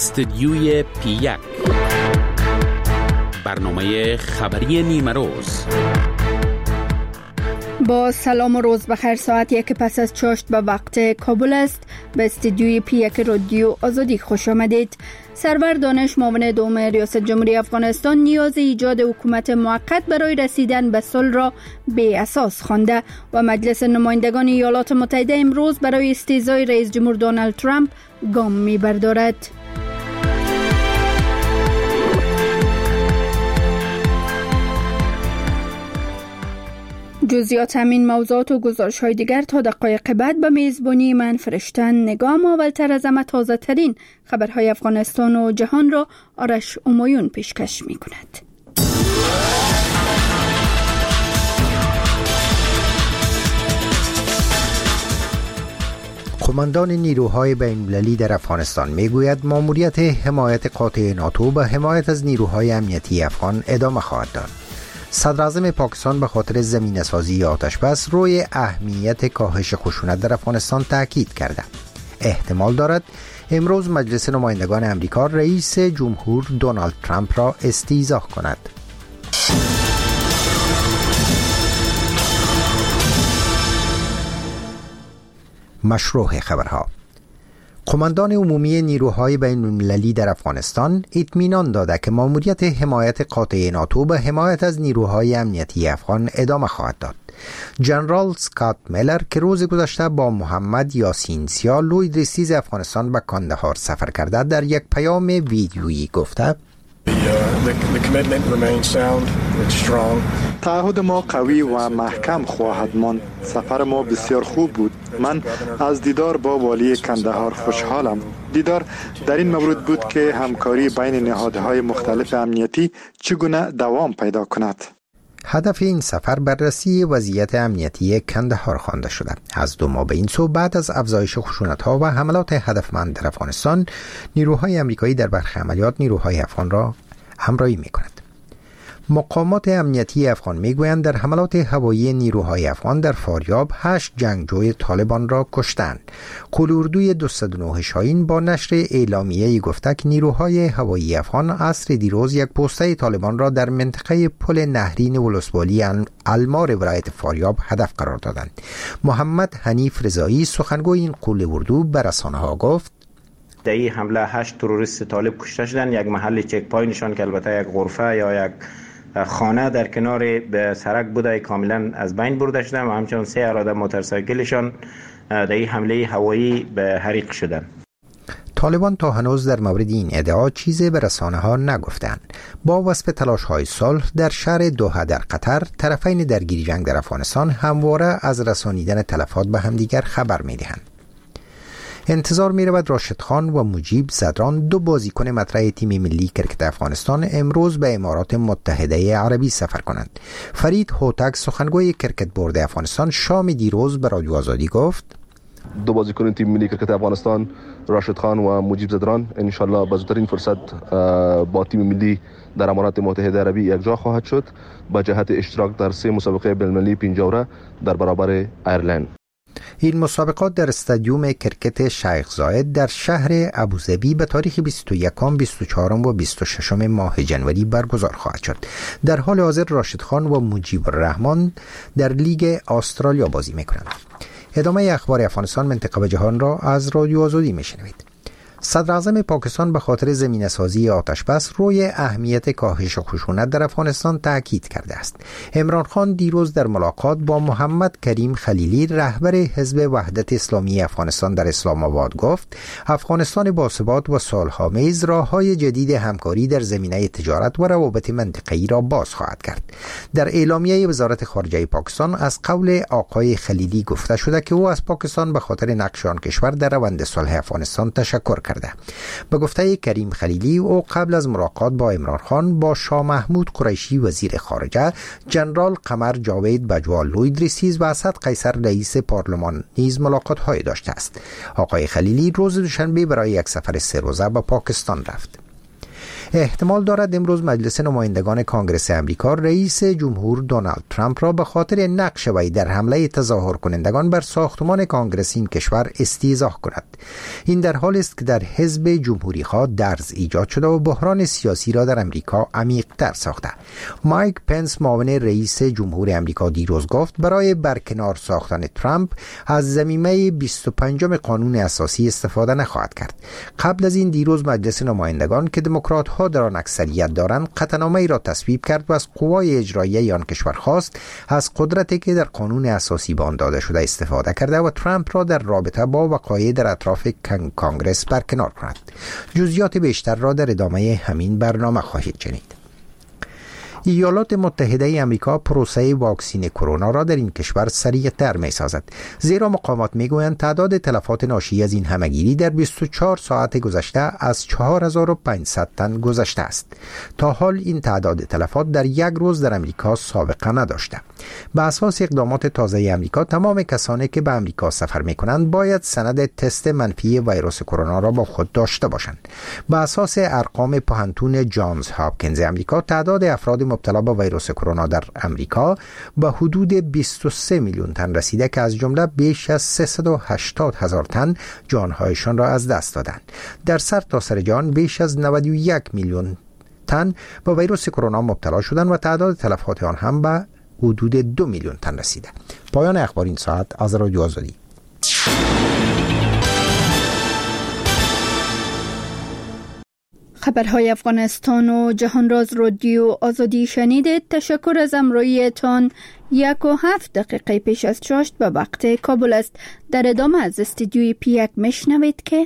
استدیوی پی1 برنامه خبری نیمه روز. با سلام و روز بخیر. ساعت 1 پس از چاشت به وقت کابل است. به استدیوی پی1 رادیو آزادی خوش آمدید. سرور دانش معاون دوم ریاست جمهوری افغانستان نیاز ایجاد حکومت موقت برای رسیدن به صلح را بی اساس خوانده و مجلس نمایندگان ایالات متحده امروز برای استیضای رئیس جمهور دونالد ترامپ گام می‌بردارد. جزئیات همین موضوعات و گزارش‌های دیگر تا دقایق بعد به میزبانی من فرشتن نگاه. اولتر از همه تازه ترین خبرهای افغانستان و جهان را آرش امایون پیشکش می‌کند. قماندان نیروهای بین‌المللی در افغانستان میگوید ماموریت حمایت قاطع ناتو به حمایت از نیروهای امنیتی افغان ادامه خواهد داد. صدراعظم پاکستان به خاطر زمینه‌سازی آتش‌بس روی اهمیت کاهش خشونت در افغانستان تاکید کرده. احتمال دارد امروز مجلس نمایندگان امریکا رئیس جمهور دونالد ترامپ را استیضاح کند. مشروع خبرها. قماندان عمومی نیروهای بین‌المللی در افغانستان اطمینان داده که ماموریت حمایت قاطع ناتو به حمایت از نیروهای امنیتی افغان ادامه خواهد داد. جنرال اسکات میلر که روز گذشته با محمد یاسین سیا لوی رئیس افغانستان به کندهار سفر کرده در یک پیام ویدیویی گفته تعهد ما قوی و محکم خواهد ماند. سفر ما بسیار خوب بود. من از دیدار با والی کندهار خوشحالم. دیدار در این مورد بود که همکاری بین نهادهای مختلف امنیتی چگونه دوام پیدا کند. هدف این سفر بررسی وضعیت امنیتی کندهار خوانده شده. از 2 ماه به این سو بعد از افزایش خشونت‌ها و حملات هدفمند در افغانستان، نیروهای آمریکایی در برخی عملیات نیروهای افغان را همراهی می‌کند. مقامات امنیتی افغان میگویند در حملات هوایی نیروهای افغان در فاریاب 8 جنگجوی طالبان را کشتند. قول اردوی 209 شاهین با نشر اعلامیه‌ای گفته که نیروهای هوایی افغان عصر دیروز یک پوسته طالبان را در منطقه پل نهرین ولسوالی المار ولایت فاریاب هدف قرار دادند. محمد حنیف رضایی سخنگوی این قول اردو به رسانه‌ها گفت در این حمله 8 تروریست طالب کشته شدند. یک محل چک پوینتشان که البته یک غرفه یا یک خانه در کنار به سرک بوده کاملا از بین برده شدند و همچنین 3 اراده موتورسایکلشان در این حمله هوایی به حریق شدند. طالبان تا هنوز در مورد این ادعا چیزی به رسانه‌ها نگفتند. با وصف تلاش‌های صلح در شهر دوحه در قطر، طرفین درگیری جنگ در افغانستان همواره از رسانیدن تلفات به همدیگر خبر می‌دهند. انتظار می رود راشد خان و مجیب زدران 2 بازیکن مطرح تیم ملی کرکت افغانستان امروز به امارات متحده عربی سفر کنند. فرید هوتک سخنگوی کرکت بورد افغانستان شام دیروز به رادیو آزادی گفت 2 بازیکن تیم ملی کرکت افغانستان راشد خان و مجیب زدران ان شاء الله به زودترین فرصت با تیم ملی در امارات متحده عربی یکجا خواهد شد با جهت اشتراک در 3 مسابقه بین‌المللی پنجوره در برابر ایرلند. این مسابقات در استادیوم کرکت شیخ زاید در شهر ابوظبی به تاریخ 21، 24 و 26 ماه جنوری برگزار خواهد شد. در حال حاضر راشد خان و مجیب الرحمن در لیگ استرالیا بازی می‌کنند. ادامه اخبار افغانستان، منطقه و جهان را از رادیو آزادی می‌شنوید. صدراعظم پاکستان به خاطر زمینه‌سازی آتش‌بس روی اهمیت کاهش خشونت در افغانستان تاکید کرده است. عمران خان دیروز در ملاقات با محمد کریم خلیلی رهبر حزب وحدت اسلامی افغانستان در اسلام آباد گفت افغانستان باثبات و صلح‌آمیز راه‌های جدید همکاری در زمینه تجارت و روابط منطقه‌ای را باز خواهد کرد. در اعلامیه وزارت خارجه پاکستان از قول آقای خلیلی گفته شده که او از پاکستان به خاطر نقش آن کشور در روند صلح افغانستان تشکر کرده. به گفته کریم خلیلی او قبل از ملاقات با عمران خان با شاه محمود قریشی وزیر خارجه، جنرال قمر جاوید بجوا لوی رئیس و اسد قیصر رئیس پارلمان نیز ملاقات های داشته است. آقای خلیلی روز دوشنبه برای یک سفر 3 روزه به پاکستان رفت. احتمال دارد امروز مجلس نمایندگان کانگرس امریکا رئیس جمهور دونالد ترامپ را به خاطر نقش وی در حمله تظاهر کنندگان بر ساختمان کانگرس این کشور استیضاح کند. این در حالی است که در حزب جمهوری خواه درز ایجاد شده و بحران سیاسی را در امریکا عمیق‌تر ساخته. مایک پنس معاون رئیس جمهور امریکا دیروز گفت برای برکنار ساختن ترامپ از ضمیمه 25 قانون اساسی استفاده نخواهد کرد. قبل از این دیروز مجلس نمایندگان که دموکرات ها در آن اکثریت دارند قطعنامه‌ای را تصویب کرد و از قوای اجرایی آن کشور خواست از قدرتی که در قانون اساسی به آن داده شده استفاده کرده و ترامپ را در رابطه با وقایع در اطراف کانگرس برکنار کند. جزئیات بیشتر را در ادامه همین برنامه خواهید شنید. ایالات متحده آمریکا پروسه واکسین کرونا را در این کشور سریع‌تر می‌سازد، زیرا مقامات می‌گویند تعداد تلفات ناشی از این همه‌گیری در 24 ساعت گذشته از 4500 تن گذشته است. تا حال این تعداد تلفات در یک روز در آمریکا سابقه نداشته. به اساس اقدامات تازه آمریکا تمام کسانی که به آمریکا سفر می‌کنند باید سند تست منفی ویروس کرونا را با خود داشته باشند. به اساس ارقام پوهنتون جانز هاپکینز آمریکا تعداد افراد مبتلا به ویروس کرونا در امریکا به حدود 23 میلیون تن رسیده که از جمله بیش از 380,000 تن جانهایشان را از دست دادند. در سرتاسر جهان بیش از 91 میلیون تن به ویروس کرونا مبتلا شدند و تعداد تلفات آن هم به حدود 2 میلیون تن رسیده. پایان اخبار این ساعت از رادیو آزادی. خبرهای افغانستان و جهان راز رادیو آزادی شنیدید. تشکر از همراهیتان. 1:07 پیش از 6 به وقت کابل است. در ادامه از استودیوی پیک میشنوید که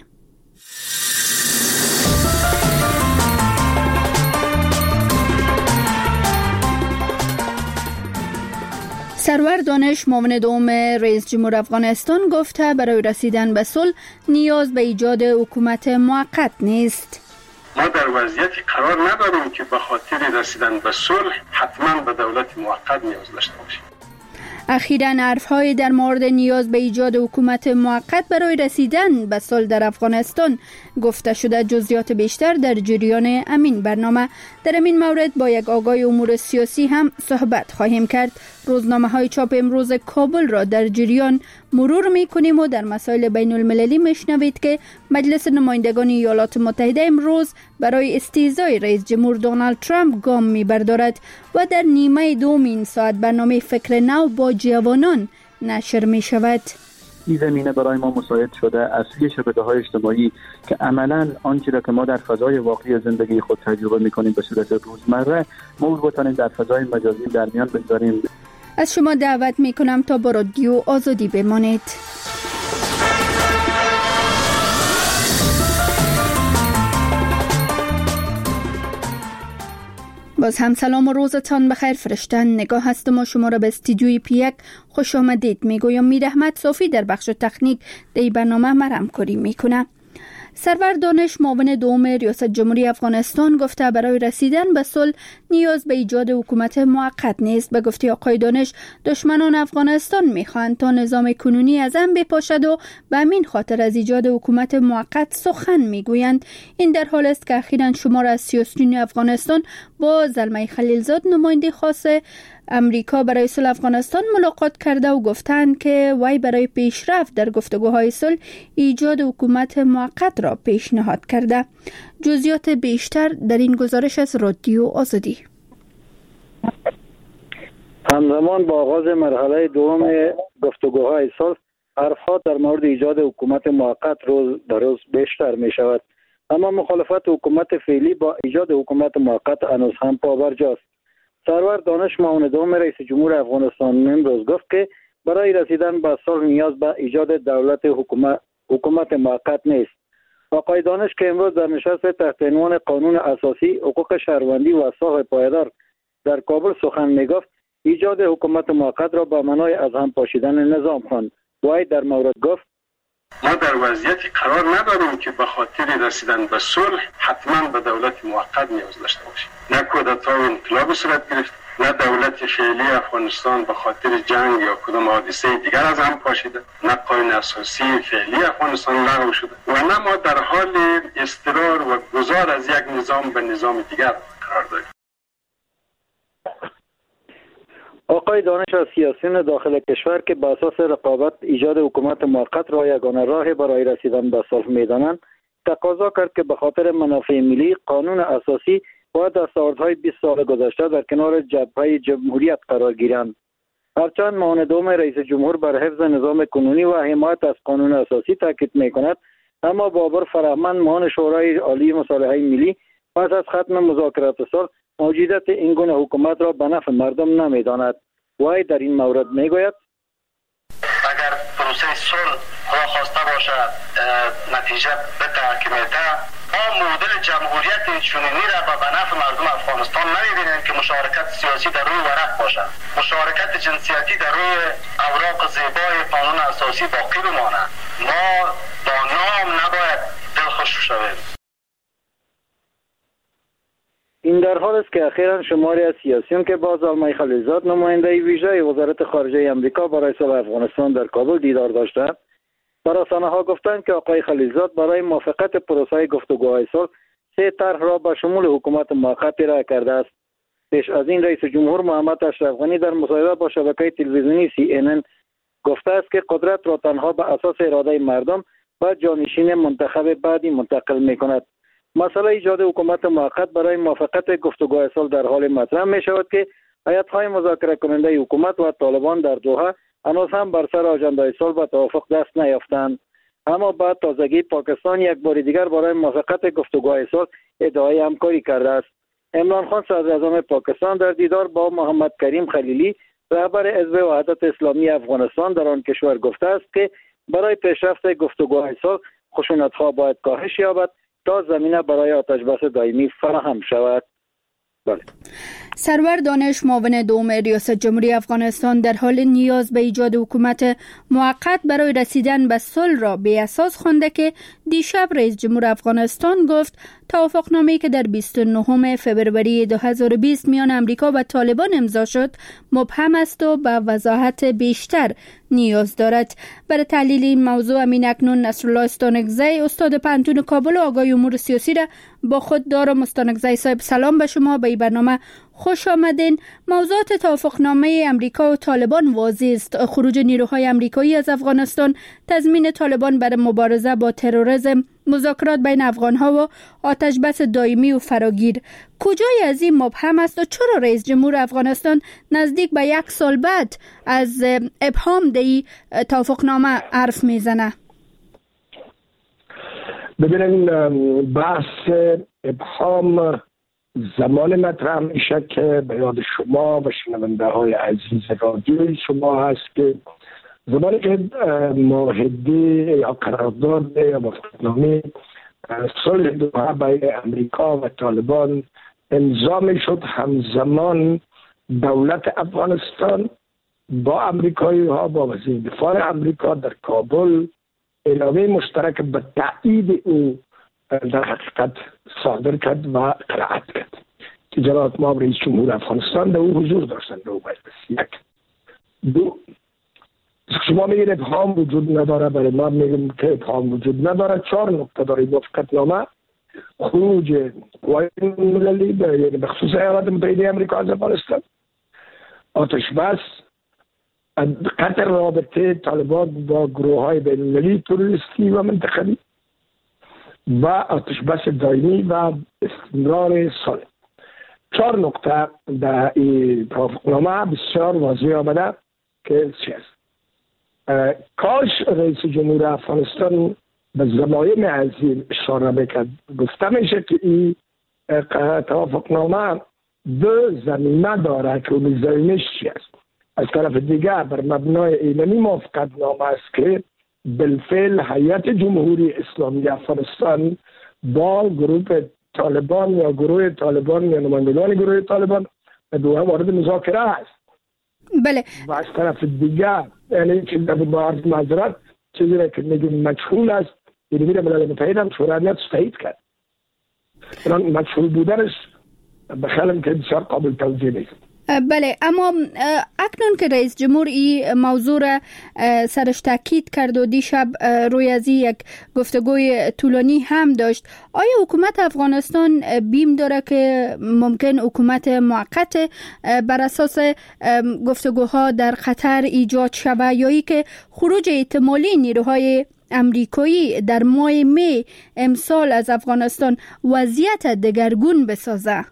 سرور دانش معاون دوم رئیس جمهور افغانستان گفته برای رسیدن به صلح نیاز به ایجاد حکومت موقت نیست. ما در وضعیتی قرار نداریم که به خاطر رسیدن به صلح حتما به دولت موقت نیاز داشته باشیم. اخیراً حرف‌های در مورد نیاز به ایجاد حکومت موقت برای رسیدن به صلح در افغانستان گفته شده. جزئیات بیشتر در جریان امین برنامه. در این مورد با یک آگاه امور سیاسی هم صحبت خواهیم کرد. روزنامه‌های چاپ امروز کابل را در جریان مرور می‌کنیم و در مسائل بین المللی میشنوید که مجلس نمایندگان ایالات متحده امروز برای استیضای رئیس جمهور دونالد ترامپ گام می‌بردارد و در نیمه دوم این ساعت برنامه فکر نو با جوانان نشر می‌شود. این زمینه برای ما مساعد شده از سوی شبکه‌های اجتماعی که عملاً آنچه را که ما در فضای واقعی زندگی خود تجربه می‌کنیم به صورت روزمره ما بتوانیم در فضای مجازی در میان بگذاریم. از شما دعوت می‌کنم تا با رادیو آزادی بمانید. باز هم سلام و روزتان بخیر. فرشتن نگاه هستم و شما را به استودیوی پیک خوش آمدید میگویم. میر احمد صافی در بخش تکنیک در برنامه همکاری میکنه. سرور دانش معاون دوم ریاست جمهوری افغانستان گفته برای رسیدن به صلح نیاز به ایجاد حکومت موقت نیست. به گفته آقای دانش دشمنان افغانستان میخواهند تا نظام کنونی از هم بپاشد و به همین خاطر از ایجاد حکومت موقت سخن میگویند. این در حال است که اخیراً شمار از سیاسیون افغانستان با زلمه خلیلزاد نماینده خاص امریکا برای صلح افغانستان ملاقات کرده و گفتند که وی برای پیشرفت در گفتگوهای صلح ایجاد حکومت موقت را پیشنهاد کرده. جزئیات بیشتر در این گزارش از رادیو آزادی. همزمان با آغاز مرحله دوم گفتگوهای صلح حرفات در مورد ایجاد حکومت موقت روز به روز بیشتر می شود، اما مخالفت حکومت فعلی با ایجاد حکومت موقت هنوز هم پابرجاست. سرور دانش معاون دوم رئیس جمهور افغانستان امروز گفت که برای رسیدن به صلح نیاز به ایجاد دولت حکومت موقت نیست. آقای دانش که امروز در نشست تحت عنوان قانون اساسی حقوق شهروندی و صلح پایدار در کابل سخن میگفت، ایجاد حکومت موقت را با معنای از هم پاشیدن نظام خواند. وی در مورد گفت ما در وضعیتی قرار نداریم که به خاطر رسیدن به صلح حتما به دولت موقت نیاز داشته باشیم. نه کودتا و انقلاب صورت گرفت، نه دولت فعلی افغانستان به خاطر جنگ یا کدام حادثه دیگر از هم پاشیده، نه قانون اساسی فعلی افغانستان لغو شده و نه ما در حال اضطرار و گذار از یک نظام به نظام دیگر قرار داریم. آقای دانش از سیاسیون داخل کشور که به اساس رقابت ایجاد حکومت موقت را یگانه راه برای رسیدن به صلح می‌دانند، تقاضا کرد که به خاطر منافع ملی قانون اساسی و دستاوردهای 20 سال گذشته در کنار جبهه جمهوریت قرار گیرند. هرچند معاون دوم رئیس جمهور بر حفظ نظام کنونی و حمایت از قانون اساسی تاکید می‌کند، اما بابر فرهمند معاون شورای عالی مصالحه ملی پس از ختم مذاکرات صلح موجودیت این گونه حکومت را به نفع مردم نمی‌داند. وی در این مورد میگوید اگر پروسه صلح خدا خواسته باشد نتیجه بده که میده، ما مدل جمهوریت چنینی را به نفع مردم افغانستان نمی‌بینیم که مشارکت سیاسی در روی ورق باشد، مشارکت جنسیتی در روی اوراق زیبای قانون اساسی باقی بماند. ما با نام نباید دلخوش شویم. این در حال است که اخیراً شماری از سیاسیون که با زلمه خلیلزاد نماینده ویژه وزارت خارجه آمریکا برای صلح افغانستان در کابل دیدار داشتند، به رسانه‌ها گفتند که آقای خلیلزاد برای موافقت پروسه گفتگوهای صلح 3 طرح را به شمول حکومت موقت ارائه کرده است. پیش از این رئیس جمهور محمد اشرف غنی در مصاحبه با شبکه تلویزیونی CNN گفته است که قدرت را تنها به اساس اراده مردم و جانشین منتخب بعدی منتقل می‌کند. مسئله ایجاد حکومت موقت برای موافقت گفتگوهای صلح در حال مطرح می شود که هیئت‌های مذاکره کننده حکومت و طالبان در دوحه هنوز هم بر سر آژاندای صلح به توافق دست نیافتند. اما بعد تازگی پاکستان یک بار دیگر برای موافقت گفتگوهای صلح ادعای همکاری کرده است. عمران خان صدراعظم پاکستان در دیدار با محمد کریم خلیلی رهبر حزب وحدت اسلامی افغانستان در آن کشور گفته است که برای پیشرفت گفتگوهای صلح خشونت‌ها باید کاهش یابد تا زمینه برای آتش‌بس دائمی فراهم شود. بله. سرور دانش معاون دوم ریاست جمهوری افغانستان در حال نیاز به ایجاد حکومت موقت برای رسیدن به صلح را به اساس خوانده که دیشب رئیس جمهور افغانستان گفت توافقنامه‌ای که در 29 فوریه 2020 میان امریکا و طالبان امضا شد مبهم است و به وضاحت بیشتر نیاز دارد. برای تحلیل این موضوع امین اکنون نصرالله استانکزی استاد پانتون کابل و آقای امور سیاسی را با خود دارم. استانکزی صاحب سلام به شما، به این برنامه خوش آمدین. موضوعات توافقنامه امریکا و طالبان واضح است: خروج نیروهای امریکایی از افغانستان، تضمین طالبان برای مبارزه با تروریسم، مذاکرات بین افغانها و آتش بس دائمی و فراگیر. کجای از این مبهم است و چرا رئیس جمهور افغانستان نزدیک به 1 سال بعد از ابهام دی توافقنامه حرف میزنه؟ ببینید، بحث ابهام زمان مطرح میشه که به یاد شما و شنونده های عزیز رادیوی شما هست که زمانی که معاهده یا قرارداد یا موافقتنامه صلح دوحه بین امریکا و طالبان امضا میشد، همزمان دولت افغانستان با امریکایی ها با وزیر دفاع امریکا در کابل اعلامیه مشترک به تایید او در حقیقت صادر کرد و قرائت کرد که جناب ما رئیس جمهور افغانستان در او حضور داشتند در او مجلس. 1. 2. شما میگید ابهام وجود نداره، برای ما میگیم که ابهام وجود نداره. 4 نکته داره موافقتنامه: خروج قوای مللی به خصوص ایالات متحده آمریکا از افغانستان، آتش بس، قطع رابطه طالبان با گروه های بین المللی تروریستی و منطقوی و آتش بس دائمی و استمرار صلح. 4 نکته در این توافقنامه بسیار واضح آمده که چی است. کاش رئیس جمهور افغانستان به ضمایم از این اشاره بکرد. گفته میشه که این توافقنامه 2 زمینه داره که اون زمینش چی است. از طرف دیگر بر مبنای اینمی موافقتنامه است که بالفعل هیئت جمهوری اسلامی افغانستان با گروه طالبان یا گروه طالبان یا نمایندگان گروه طالبان به دوحه وارد مذاکره است. بله. و از طرف دیگر یعنی که در عرض معذرت چیزی را که میگیم مجهول است، یعنی ملل متحد هم شورای امنیت تایید کرد. مجهول بودنش به خیالم که بسیار قابل توجیه نیست. بله، اما اکنون که رئیس جمهور این موضوع را سرش تاکید کرد و دیشب روی از یک گفتگوی طولانی هم داشت، آیا حکومت افغانستان بیم داره که ممکن حکومت موقت بر اساس گفتگوها در قطر ایجاد شود، یا ای که خروج احتمالی نیروهای امریکایی در ماه می امسال از افغانستان وضعیت دگرگون بسازه؟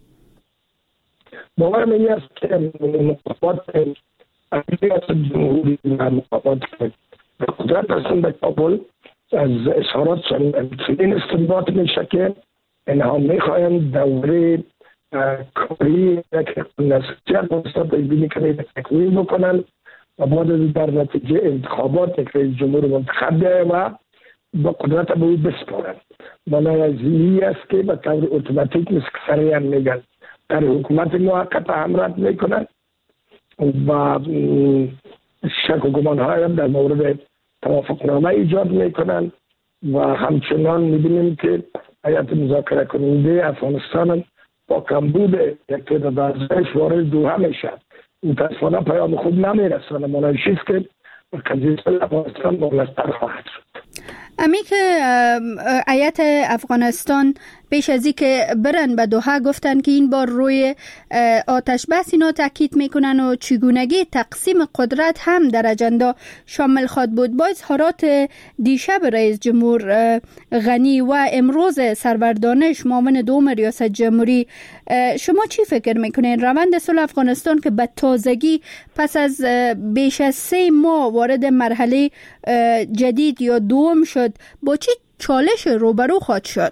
باورم این است که مقامات ریاست جمهوری و مقامات قدرت هستند در کابل از اظهارات چنین استنباط میشه که اینها میخواهند دوره کاری که نسیجه افغانستان پیشبینی کنید تکمیل بکنند و بعد در نتیجه انتخابات یک رئیس جمهور منتخب و با قدرت به او بسپارند. معنی از این است که به طور اتوماتیک مثل که سریعا میگن در حکومت موقت همراه میکنند و شک و گمان های هم در مورد توافقنامه ایجاد میکنند و همچنان میبینیم که هیئت مذاکره کننده افغانستان با کمبود یک تعداد ارزش وارد دوحه میشه. متاسفانه پیام خوب نمیرسانه. معنیش است که قضیه افغانستان مغلق‌تر خواهد شد. امی که هیئت افغانستان پیش از اینکه برن به دوحه گفتن که این بار روی آتش بس اینا تاکید میکنن و چگونگی تقسیم قدرت هم در اجندا شامل خواهد بود. با اظهارات دیشب رئیس جمهور غنی و امروز سرور دانش معاون دوم ریاست جمهوری، شما چی فکر میکنین روند صلح افغانستان که به تازگی پس از بیش از 3 ماه وارد مرحله جدید یا دوم شد با چی چالش روبرو خواهد شد؟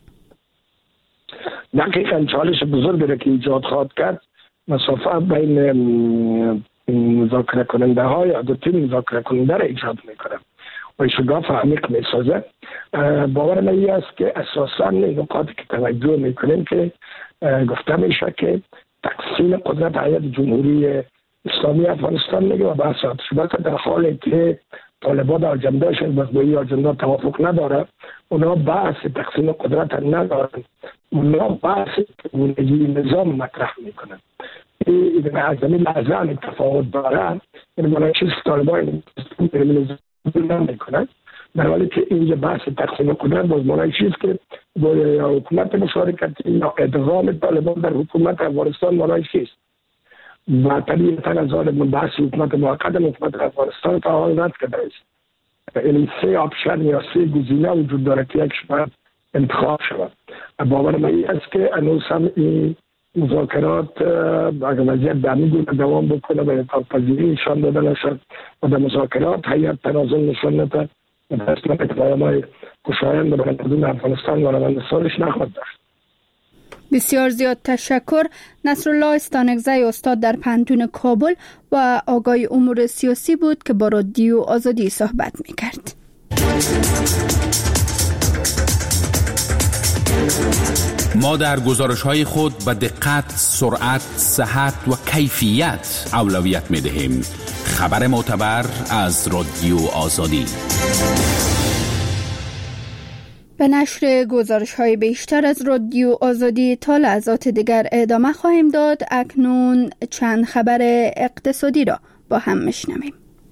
دقیقاً چالش بزرگی را که ایجاد خواهد کرد مسافه بین مذاکره کننده ها یا دو تیم مذاکره کننده را ایجاد میکنه و شگاف عمیق میسازه. باور من این است که اساساً نکاتی که توجه میکنیم که گفته میشه که تقسیم قدرت هیئت جمهوری اسلامی افغانستان میگه و بحث آتش بس در حالی که طالبان اجندهشون با این اجنده توافق نداره، اونا بحث تقسیم قدرت ندارن، اونا بحث چگونگی نظام مطرح میکنن. این از زمین لحظه تفاوت دارن، این معنیش طالبان نظام نمیکنن، در حالی که اینجا بحث تقسیم قدرت باز معنیش است که با حکومت مشارکتی یا ادغام طالبان در حکومت افغانستان معنیش است. و طبیعتا از آن بحث حکومت موقت حکومت افغانستان تا حال رد کرده است. این 3 آپشن یا 3 گزینه وجود داره که یکش باید انتخاب شود. باور من این است که هنوز هم این مذاکرات اگر وضعیت به همین گونه دوام بکنه و انعطاف‌پذیری نشان داده نشد و در مذاکرات هیئت تنازل نشان نده و در اصلا پیام‌های خوشایند به مردم افغانستان و روند صلحش نخواهد داشت. بسیار زیاد تشکر. نصرالله استانکزی استاد در پانتون کابل و آقای امور سیاسی بود که با رادیو آزادی صحبت می‌کرد. ما در گزارش‌های خود به دقت، سرعت، صحت و کیفیت اولویت می‌دهیم. خبر معتبر از رادیو آزادی. به نشر گزارش‌های بیشتر از رادیو آزادی تا لحظات دیگر ادامه خواهیم داد. اکنون چند خبر اقتصادی را با هم میشنویم.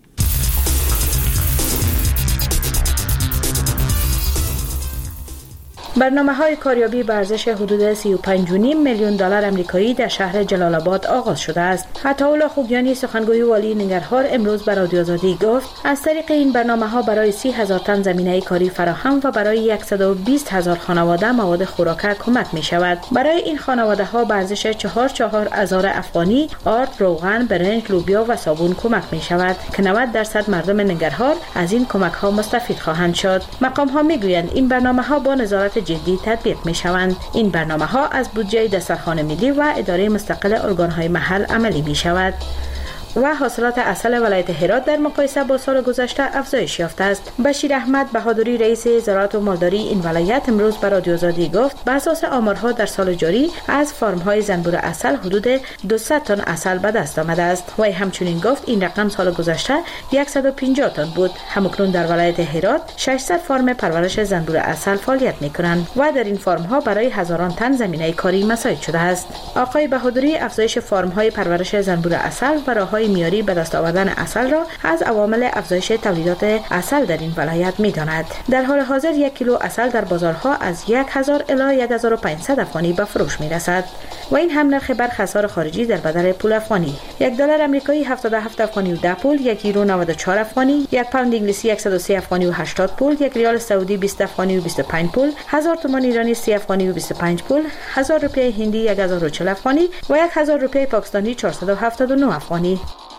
برنامه‌های کاریابی به ارزش حدود 35.5 میلیون دلار آمریکایی در شهر جلال آباد آغاز شده است. عطاالله خوگیانی سخنگوی والی ننگرهار امروز به رادیو آزادی گفت از طریق این برنامه‌ها برای 30,000 تن زمینه کاری فراهم و برای 120,000 خانواده مواد خوراک کمک می‌شود. برای این خانواده‌ها به ارزش 4,000 افغانی آرد، روغن، برنج، لوبیا و صابون کمک می‌شود که 90% مردم ننگرهار از این کمک‌ها مستفید خواهند شد. مقام‌ها می‌گویند این برنامه‌ها با نظارت جدی تطبیق می شوند. این برنامه ها از بودجه دسترخوان ملی و اداره مستقل ارگان‌های محل عملی می شود. و حاصلات عسل ولایت هرات در مقایسه با سال گذشته افزایش یافته است. بشیر احمد بهادری رئیس زراعت و مالداری این ولایت امروز به رادیو آزادی گفت بر اساس آمارها در سال جاری از فارم‌های زنبور عسل حدود 200 تن عسل به دست آمده است. و همچنین گفت این رقم سال گذشته 150 تن بود. همکنون در ولایت هرات 600 فارم پرورش زنبور عسل فعالیت می‌کنند و در این فارم‌ها برای هزاران تن زمینه کاری مساعد شده است. آقای بهادری افزایش فارم‌های پرورش زنبور عسل و راه‌های میاری به دست آوردن عسل را از عوامل افزایش تولیدات عسل در این ولایت می‌داند. در حال حاضر 1 کیلو عسل در بازارها از 1000 الی 1500 افغانی به فروش می‌رسد و این هم نرخ برخی اسعار خارجی در بدل پول افغانی. $1 آمریکایی 77 افغانی و 10 پول، 1 یورو 94 افغانی، 1 پوند انگلیسی 103 افغانی و 80 پول، 1 ریال سعودی 20 افغانی و 25 پول، 1000 تومان ایرانی 30 افغانی و 25 پول، 1000 روپیه هندی 1040 افغانی و 1000 روپیه پاکستانی 479 افغانی.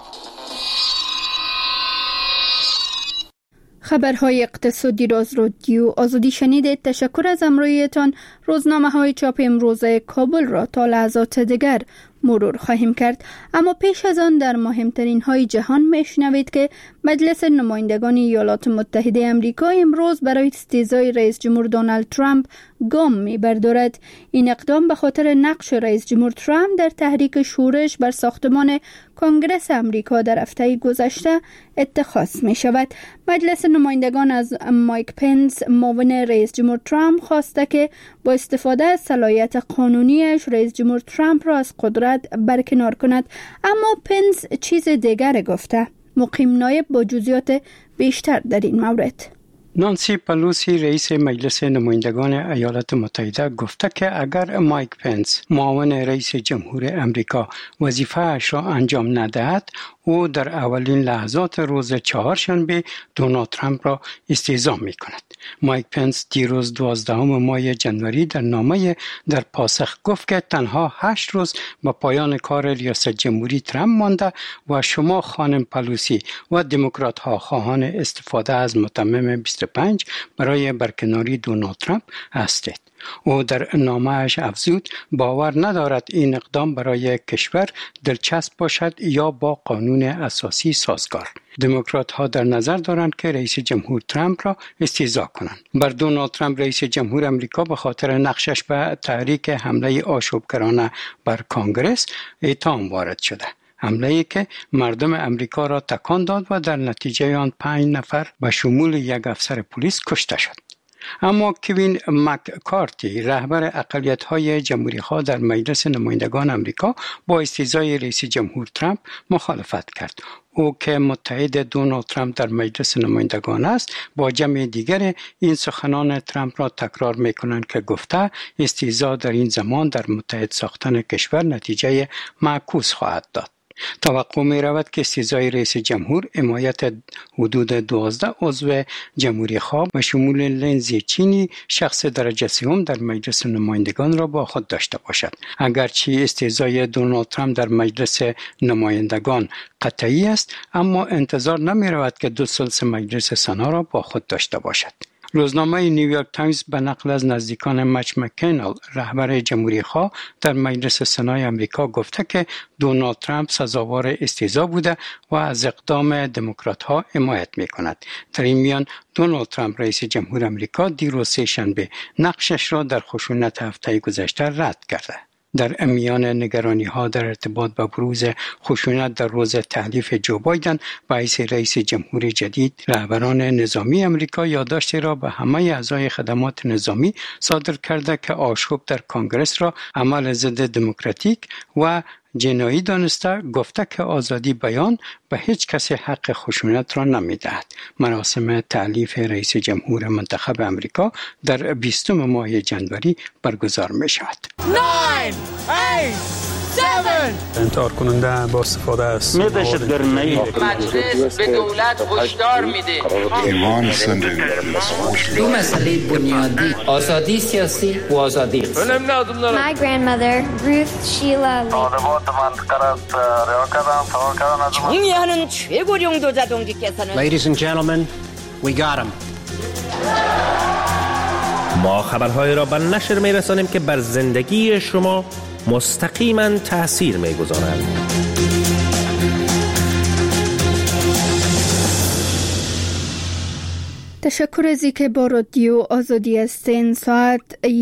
خبرهای اقتصادی را از رادیو آزادی شنیدید. تشکر از همراهیتان. روزنامه‌های چاپ امروز کابل را تا لحظات دیگر مرور خواهیم کرد، اما پیش از آن در مهمترین های جهان میشنوید که مجلس نمایندگان ایالات متحده آمریکا امروز برای استیضای رئیس جمهور دونالد ترامپ گام می‌بردارد. این اقدام به خاطر نقش رئیس جمهور ترامپ در تحریک شورش بر ساختمان کنگره آمریکا در هفته گذشته اتخاذ می شود. مجلس نمایندگان از مایک پنس معاون رئیس جمهور ترامپ خواسته که با استفاده از صلاحیت قانونیش رئیس جمهور ترامپ را از قدرت برکنار کند، اما پنس چیز دیگر گفته. مقیم نایب با جزئیات بیشتر در این مورد. نانسی پلوسی رئیس مجلس نمایندگان ایالات متحده گفته که اگر مایک پنس معاون رئیس جمهور امریکا وظیفه‌اش را انجام ندهد، او در اولین لحظات روز چهارشنبه دونالد ترامپ را استیضا می کند. مایک پنس دیروز 12 ماه جنوری در نامه در پاسخ گفت که تنها 8 روز به پایان کار ریاست جمهوری ترامپ مانده و شما خانم پلوسی و دموکرات ها خواهان استفاده از متمم 25 برای برکناری دونالد ترامپ هستید. او در نامه‌اش افزود باور ندارد این اقدام برای کشور دلچسب باشد یا با قانون اساسی سازگار. دموکرات ها در نظر دارند که رئیس جمهور ترامپ را استیضا کنند. بر دونالد ترامپ رئیس جمهور امریکا به خاطر نقشش به تحریک حمله آشوبگرانه بر کنگرس اتهام وارد شده. حمله‌ای که مردم امریکا را تکان داد و در نتیجه آن 5 نفر به شمول یک افسر پلیس کشته شد. اما کوین مککارتی رهبر اقلیت‌های جمهوری‌خواه در مجلس نمایندگان آمریکا با استیضای رئیس جمهور ترامپ مخالفت کرد. او که متحد دونالد ترامپ در مجلس نمایندگان است، با جمع دیگر این سخنان ترامپ را تکرار می‌کنند که گفته استیضا در این زمان در متحد ساختن کشور نتیجه معکوس خواهد داد. توقع می رود که استیضای رئیس جمهور حمایت حدود 12 عضو جمهوری خواه و شمول لنزی چینی شخص درجه سوم در مجلس نمایندگان را با خود داشته باشد. اگرچه استیضای دونالد ترامپ در مجلس نمایندگان قطعی است، اما انتظار نمی رود که 2 ثلث مجلس سنا را با خود داشته باشد. روزنامه نیویورک تایمز به نقل از نزدیکان مچ مکینل رهبر جمهوری خواه در مجلس سنای آمریکا گفته که دونالد ترامپ سزاوار استیضا بوده و از اقدام دموکرات ها حمایت می کند. در این میان دونالد ترامپ رئیس جمهور آمریکا دیروز سه‌شنبه نقشش را در خشونت هفته گذشته رد کرده. در میان نگرانی ها در ارتباط با بروز خشونت در روز تحلیف جو بایدن به حیث رئیس جمهور جدید، رهبران نظامی امریکا یادداشتی را به همه اعضای خدمات نظامی صادر کرده که آشوب در کنگرس را عمل ضد دموکراتیک و جنایی دانسته، گفته که آزادی بیان به هیچ کسی حق خشونت را نمی‌دهد. مراسم تحلیف رئیس جمهور منتخب امریکا در 20 ماه جنوری برگزار می‌شود. 9 8 7 انتحار کننده با استفاده از مجلس به دولت هشدار میده ایمان دو مسئله بنیادی، آزادی سیاسی و آزادی اقتصادی. My grandmother Ruth Sheila 정의하는 최고령도 자동직께서는 Ladies and gentlemen, we got him. ما خبرهای را به نشر می‌رسانیم که بر زندگی شما مستقیما تأثیر می‌گذارند. تشکر از اینکه با رادیو آزادی هستین. ساعت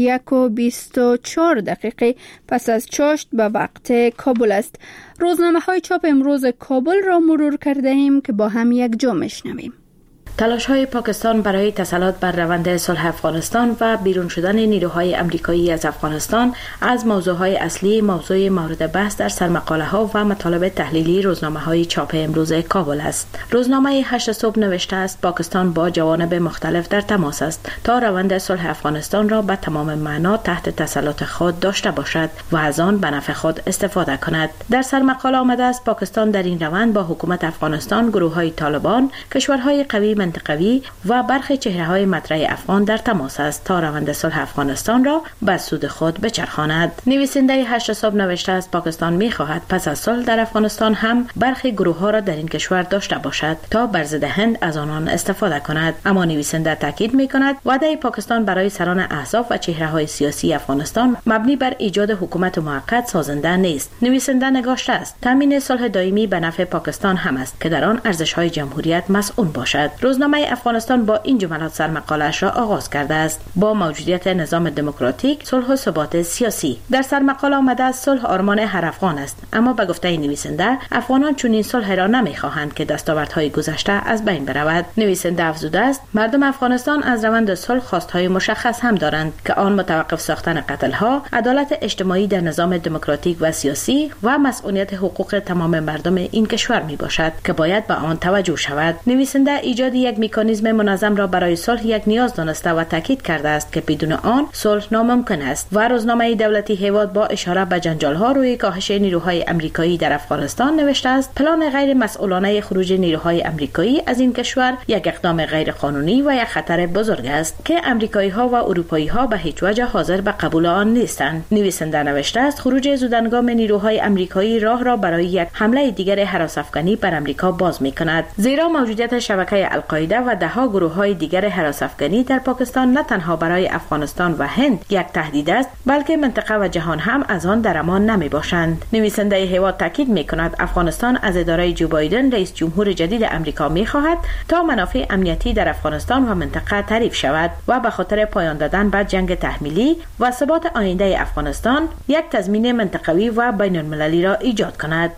1:24 پس از چاشت به وقت کابل است. روزنامه های چاپ امروز کابل را مرور کرده ایم که با هم یک جا میشنویم. تلاش‌های پاکستان برای تسلط بر روند صلح افغانستان و بیرون شدن نیروهای آمریکایی از افغانستان از موضوعهای اصلی موضوع مورد بحث در سرمقاله‌ها و مطالب تحلیلی روزنامه‌های چاپ امروز کابل است. روزنامه 8 صبح نوشته است پاکستان با جوانب مختلف در تماس است تا روند صلح افغانستان را به تمام معنا تحت تسلط خود داشته باشد و از آن به نفع خود استفاده کند. در سرمقاله آمده است پاکستان در این روند با حکومت افغانستان، گروه‌های طالبان، کشورهای قوی منطقوی و برخی چهره‌های مطرح افغان در تماس است تا روند صلح افغانستان را به سود خود بچرخاند. نویسنده 8 صبح نوشته است پاکستان می‌خواهد پس از صلح در افغانستان هم برخی گروه‌ها را در این کشور داشته باشد تا بر ضد هند از آنان استفاده کند. اما نویسنده تاکید می‌کند وعده پاکستان برای سران احزاب و چهره‌های سیاسی افغانستان مبنی بر ایجاد حکومت موقت سازنده نیست. نویسنده نگاشته است تامین صلح دائمی به نفع پاکستان هم است که در آن ارزش‌های جمهوریت مسئول باشد. روزنامه افغانستان با این جملات سرمقاله‌اش را آغاز کرده است: با موجودیت نظام دموکراتیک، صلح و ثبات سیاسی. در سرمقاله آمده است صلح آرمان هر افغان است، اما به گفته نویسنده افغانان چنین صلح را نمی‌خواهند که دستاوردهای گذشته از بین برود. نویسنده افزوده است مردم افغانستان از روند صلح خواست‌های مشخص هم دارند که آن متوقف ساختن قتل‌ها، عدالت اجتماعی در نظام دموکراتیک و سیاسی و مسئولیت حقوق تمام مردم این کشور میباشد که باید به آن توجه شود. نویسنده ایجاد یک مکانیزم منظم را برای صلح یک نیاز دانسته و تاکید کرده است که بدون آن صلح ناممکن است. و روزنامه دولتی هیواد با اشاره به جنجال‌ها روی کاهش نیروهای آمریکایی در افغانستان نوشته است پلان غیر مسئولانه خروج نیروهای آمریکایی از این کشور یک اقدام غیر قانونی و یک خطر بزرگ است که آمریکایی‌ها و اروپایی‌ها به هیچ وجه حاضر به قبول آن نیستند. نویسنده نوشته است خروج زودهنگام نیروهای آمریکایی راه را برای یک حمله دیگر هراس‌افکنی بر آمریکا باز می‌کند، زیرا موجودیت شبکه القاعده و ده‌ها گروه‌های دیگر هراس‌افکنی در پاکستان نه تنها برای افغانستان و هند یک تهدید است، بلکه منطقه و جهان هم از آن در امان نمی‌باشند. نویسنده هیواد تاکید می‌کند افغانستان از اداره جو بایدن رئیس جمهور جدید آمریکا می‌خواهد تا منافع امنیتی در افغانستان و منطقه تعریف شود و به خاطر پایان دادن به جنگ تحمیلی و ثبات آینده افغانستان یک تضمین منطقوی و بین‌المللی را ایجاد کند.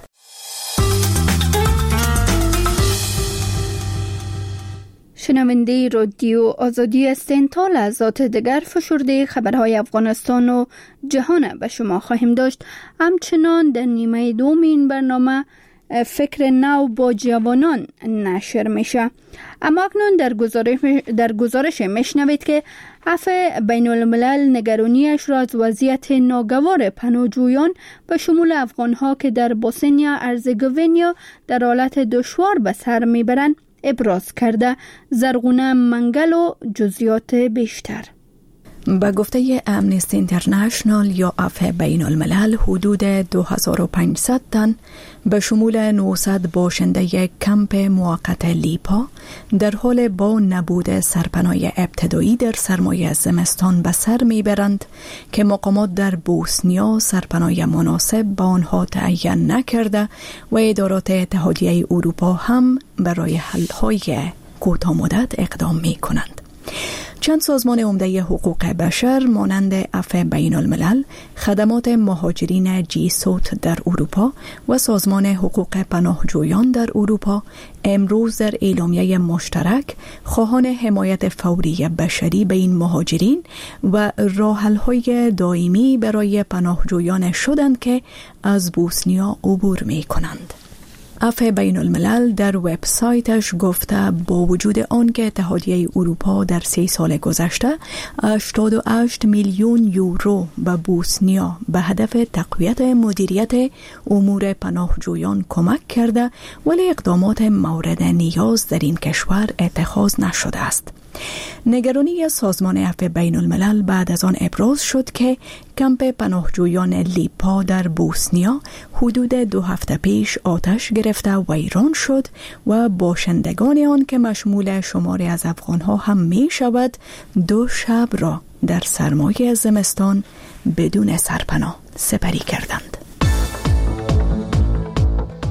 شنونده رادیو آزادی هستین. تا لحظات دیگر فشرده خبرهای افغانستان و جهان به شما خواهیم داشت. همچنان در نیمه دوم این برنامه فکر نو با جوانان نشر میشه. اما اکنون در گزارش میشنوید که عفو بین الملل نگرانیش را از وضعیت ناگوار پناهجویان به شمول افغانها که در بوسنیا هرزگوینیا در حالت دشوار به سر میبرند ابراز کرده. زرغونه منگل و جزئیات بیشتر. به گفته امنستی اینترنشنال یا عفو بین الملل حدود 2500 تن به شمول 900 باشنده کمپ موقت لیپا در حال با نبود سرپناه ابتدایی در سرمای زمستان به سر میبرند که مقامات در بوسنیا سرپناه مناسب با آنها تعیین نکرده و ادارات اتحادیه اروپا هم برای حل‌های کوتاه مدت اقدام میکنند. چند سازمان عمده حقوق بشر مانند عفو بین الملل، خدمات مهاجرین جیسوت در اروپا و سازمان حقوق پناهجویان در اروپا امروز در اعلامیه مشترک خواهان حمایت فوری بشری به این مهاجرین و راه‌حل‌های دائمی برای پناهجویان شدند که از بوسنیا عبور می‌کنند. عفو بین الملل در وبسایتش گفته با وجود آن که اتحادیه اروپا در 3 سال گذشته 88 میلیون یورو به بوسنیا به هدف تقویت مدیریت امور پناهجویان کمک کرده، ولی اقدامات مورد نیاز در این کشور اتخاذ نشده است. نگرانی سازمان عفو بین الملل بعد از آن ابراز شد که کمپ پناهجویان لیپا در بوسنیا حدود 2 هفته پیش آتش گرفته و ویران شد و باشندگان آن که مشمول شماری از افغانها هم می شود 2 شب را در سرمای زمستان بدون سرپناه سپری کردند.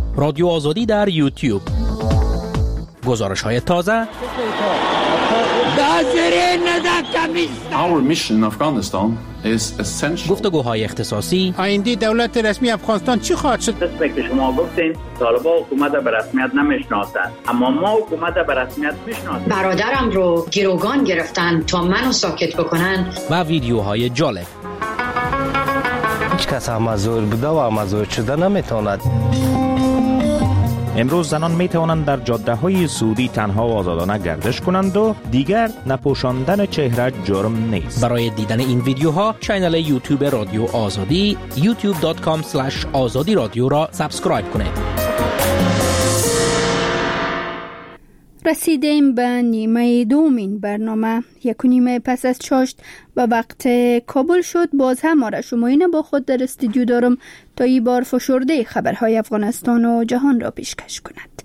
رادیو آزادی در یوتیوب، گزارش‌های تازه، Our mission in Afghanistan is essential. گفتگوهای اختصاصی. آینده دولت رسمی افغانستان چی خواهد شد؟ دست که شما گفتین طالبان حکومت به رسمیت نمیشناسند، اما ما حکومت به رسمیت میشناسیم. برادرم رو گروگان گرفتن تا منو ساکت بکنن. و ویدیوهای جالب. هیچ کس مزور بوده و مزور شده نمیتواند. امروز زنان می توانند در جاده های سعودی تنها و آزادانه گردش کنند و دیگر نپوشاندن چهره جرم نیست. برای دیدن این ویدیوها کانال یوتیوب رادیو آزادی youtube.com/azadi رادیو را سابسکرایب کنید. رسیدیم به نیمه دومین برنامه. 1:30 پس از چاشت و وقت کابل شد. باز هم ما را شمایین با خود در استودیو دارم تا این بار فشرده خبرهای افغانستان و جهان را پیشکش کند.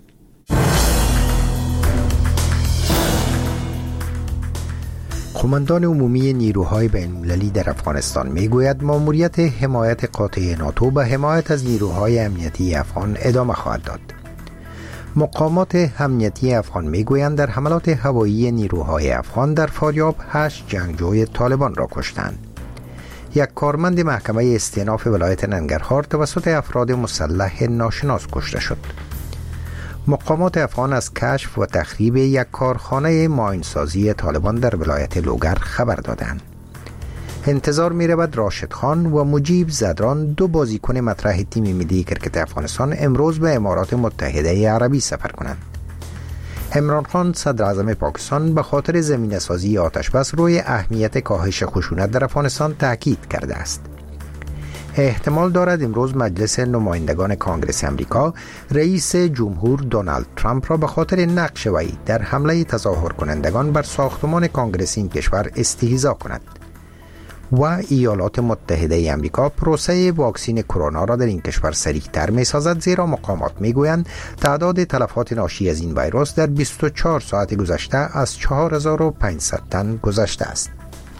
قماندان عمومی نیروهای بین‌المللی در افغانستان میگوید مأموریت حمایت قاطع ناتو به حمایت از نیروهای امنیتی افغان ادامه خواهد داد. مقامات امنیتی افغان میگویند در حملات هوایی نیروهای افغان در فاریاب 8 جنگجوی طالبان را کشتند. یک کارمند محکمه استئناف ولایت ننگرهار توسط افراد مسلح ناشناس کشته شد. مقامات افغان از کشف و تخریب یک کارخانه ماینسازی طالبان در ولایت لوگر خبر دادند. انتظار می رود راشد خان و مجیب زدران، دو بازیکن مطرح تیم ملی کرکت افغانستان، امروز به امارات متحده عربی سفر کنند. عمران خان صدر اعظم پاکستان به خاطر زمینه سازی آتش بس روی اهمیت کاهش خشونت در افغانستان تاکید کرده است. احتمال دارد امروز مجلس نمایندگان کانگرس امریکا رئیس جمهور دونالد ترامپ را به خاطر نقش وی در حمله تظاهر کنندگان بر ساختمان کانگرس این کشور استهزا کند. و ایالات متحده امریکا پروسه واکسین کرونا را در این کشور سریع‌تر می‌سازد، زیرا مقامات می‌گویند تعداد تلفات ناشی از این ویروس در 24 ساعت گذشته از 4500 تن گذشته است.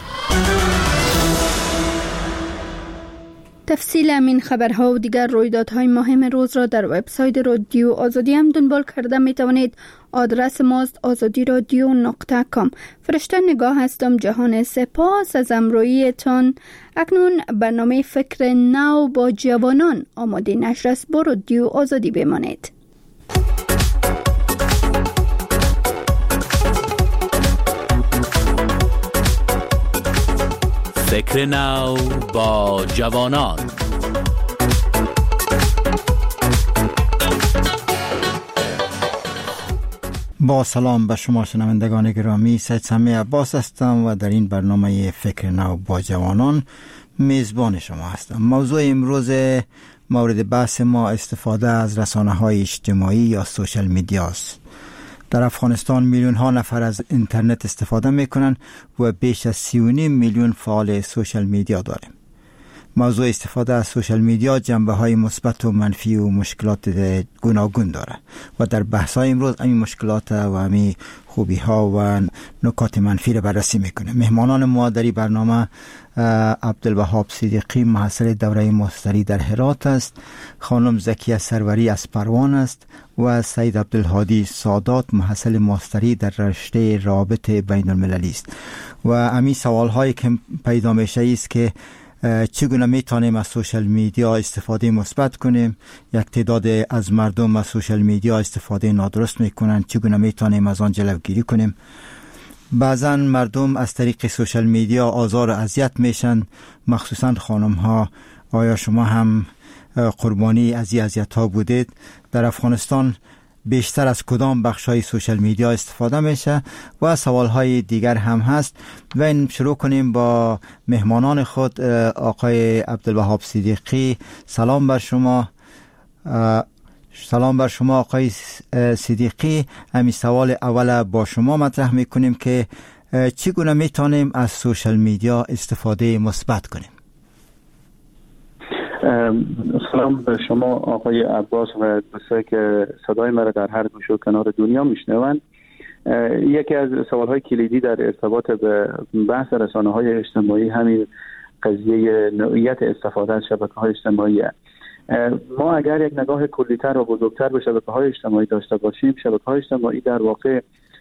تفصیل همین خبرها و دیگر رویدادهای مهم روز را در وبسایت رادیو آزادی هم دنبال کرده می توانید. آدرس ماست azadiradyo.com. فرشته نگاه هستم. جهان سپاس از همراهیتان. اکنون برنامه فکر نو با جوانان آماده نشر است. با رادیو آزادی بمانید. فکر نو با جوانان. با سلام به شما شنوندگان گرامی، سید سمی عباس هستم و در این برنامه فکر نو با جوانان میزبان شما هستم. موضوع امروز مورد بحث ما استفاده از رسانه‌های اجتماعی یا سوشل میدیا است. در افغانستان میلیون ها نفر از اینترنت استفاده میکنن و بیش از 3.5 میلیون فعال سوشل میدیا داریم. موضوع استفاده از سوشل میدیا جنبه های مثبت و منفی و مشکلات گوناگون داره و در بحث های امروز همین مشکلات و همین خوبی ها و نکات منفی را بررسی میکنه. مهمانان ما در این برنامه عبدالوهاب صدیقی محصل دوره ماستری در هرات است، خانم زکیه سروری از پروان است و سید عبدالهادی سادات محصل ماستری در رشته روابط بین المللی است. و همین سوال هایی که پیدا میشه است که چگونه میتونیم از سوشل میدیا استفاده مثبت کنیم؟ یک تعداد از مردم از سوشل میدیا استفاده نادرست میکنن، چگونه میتونیم از آن جلوگیری کنیم؟ بعضا مردم از طریق سوشل میدیا آزار و اذیت میشن، مخصوصا خانم ها. آیا شما هم قربانی از این اذیت ها بودید؟ در افغانستان بیشتر از کدام بخش های سوشل میدیا استفاده میشه؟ و سوال های دیگر هم هست. و این شروع کنیم با مهمانان خود. آقای عبدالوهاب صدیقی، سلام بر شما. سلام بر شما آقای صدیقی. همین سوال اول با شما مطرح میکنیم که چگونه میتونیم از سوشل میدیا استفاده مثبت کنیم؟ سلام به شما آقای عباس و دوستانی که صدای مرا در هر گوشه و کنار دنیا میشنوند. یکی از سوالهای کلیدی در ارتباط به بحث رسانه‌های اجتماعی همین قضیه نوعیت استفاده از شبکه‌های اجتماعی است. ما اگر یک نگاه کلی‌تر و بزرگتر به شبکه‌های اجتماعی داشته باشیم، شبکه‌های اجتماعی در واقع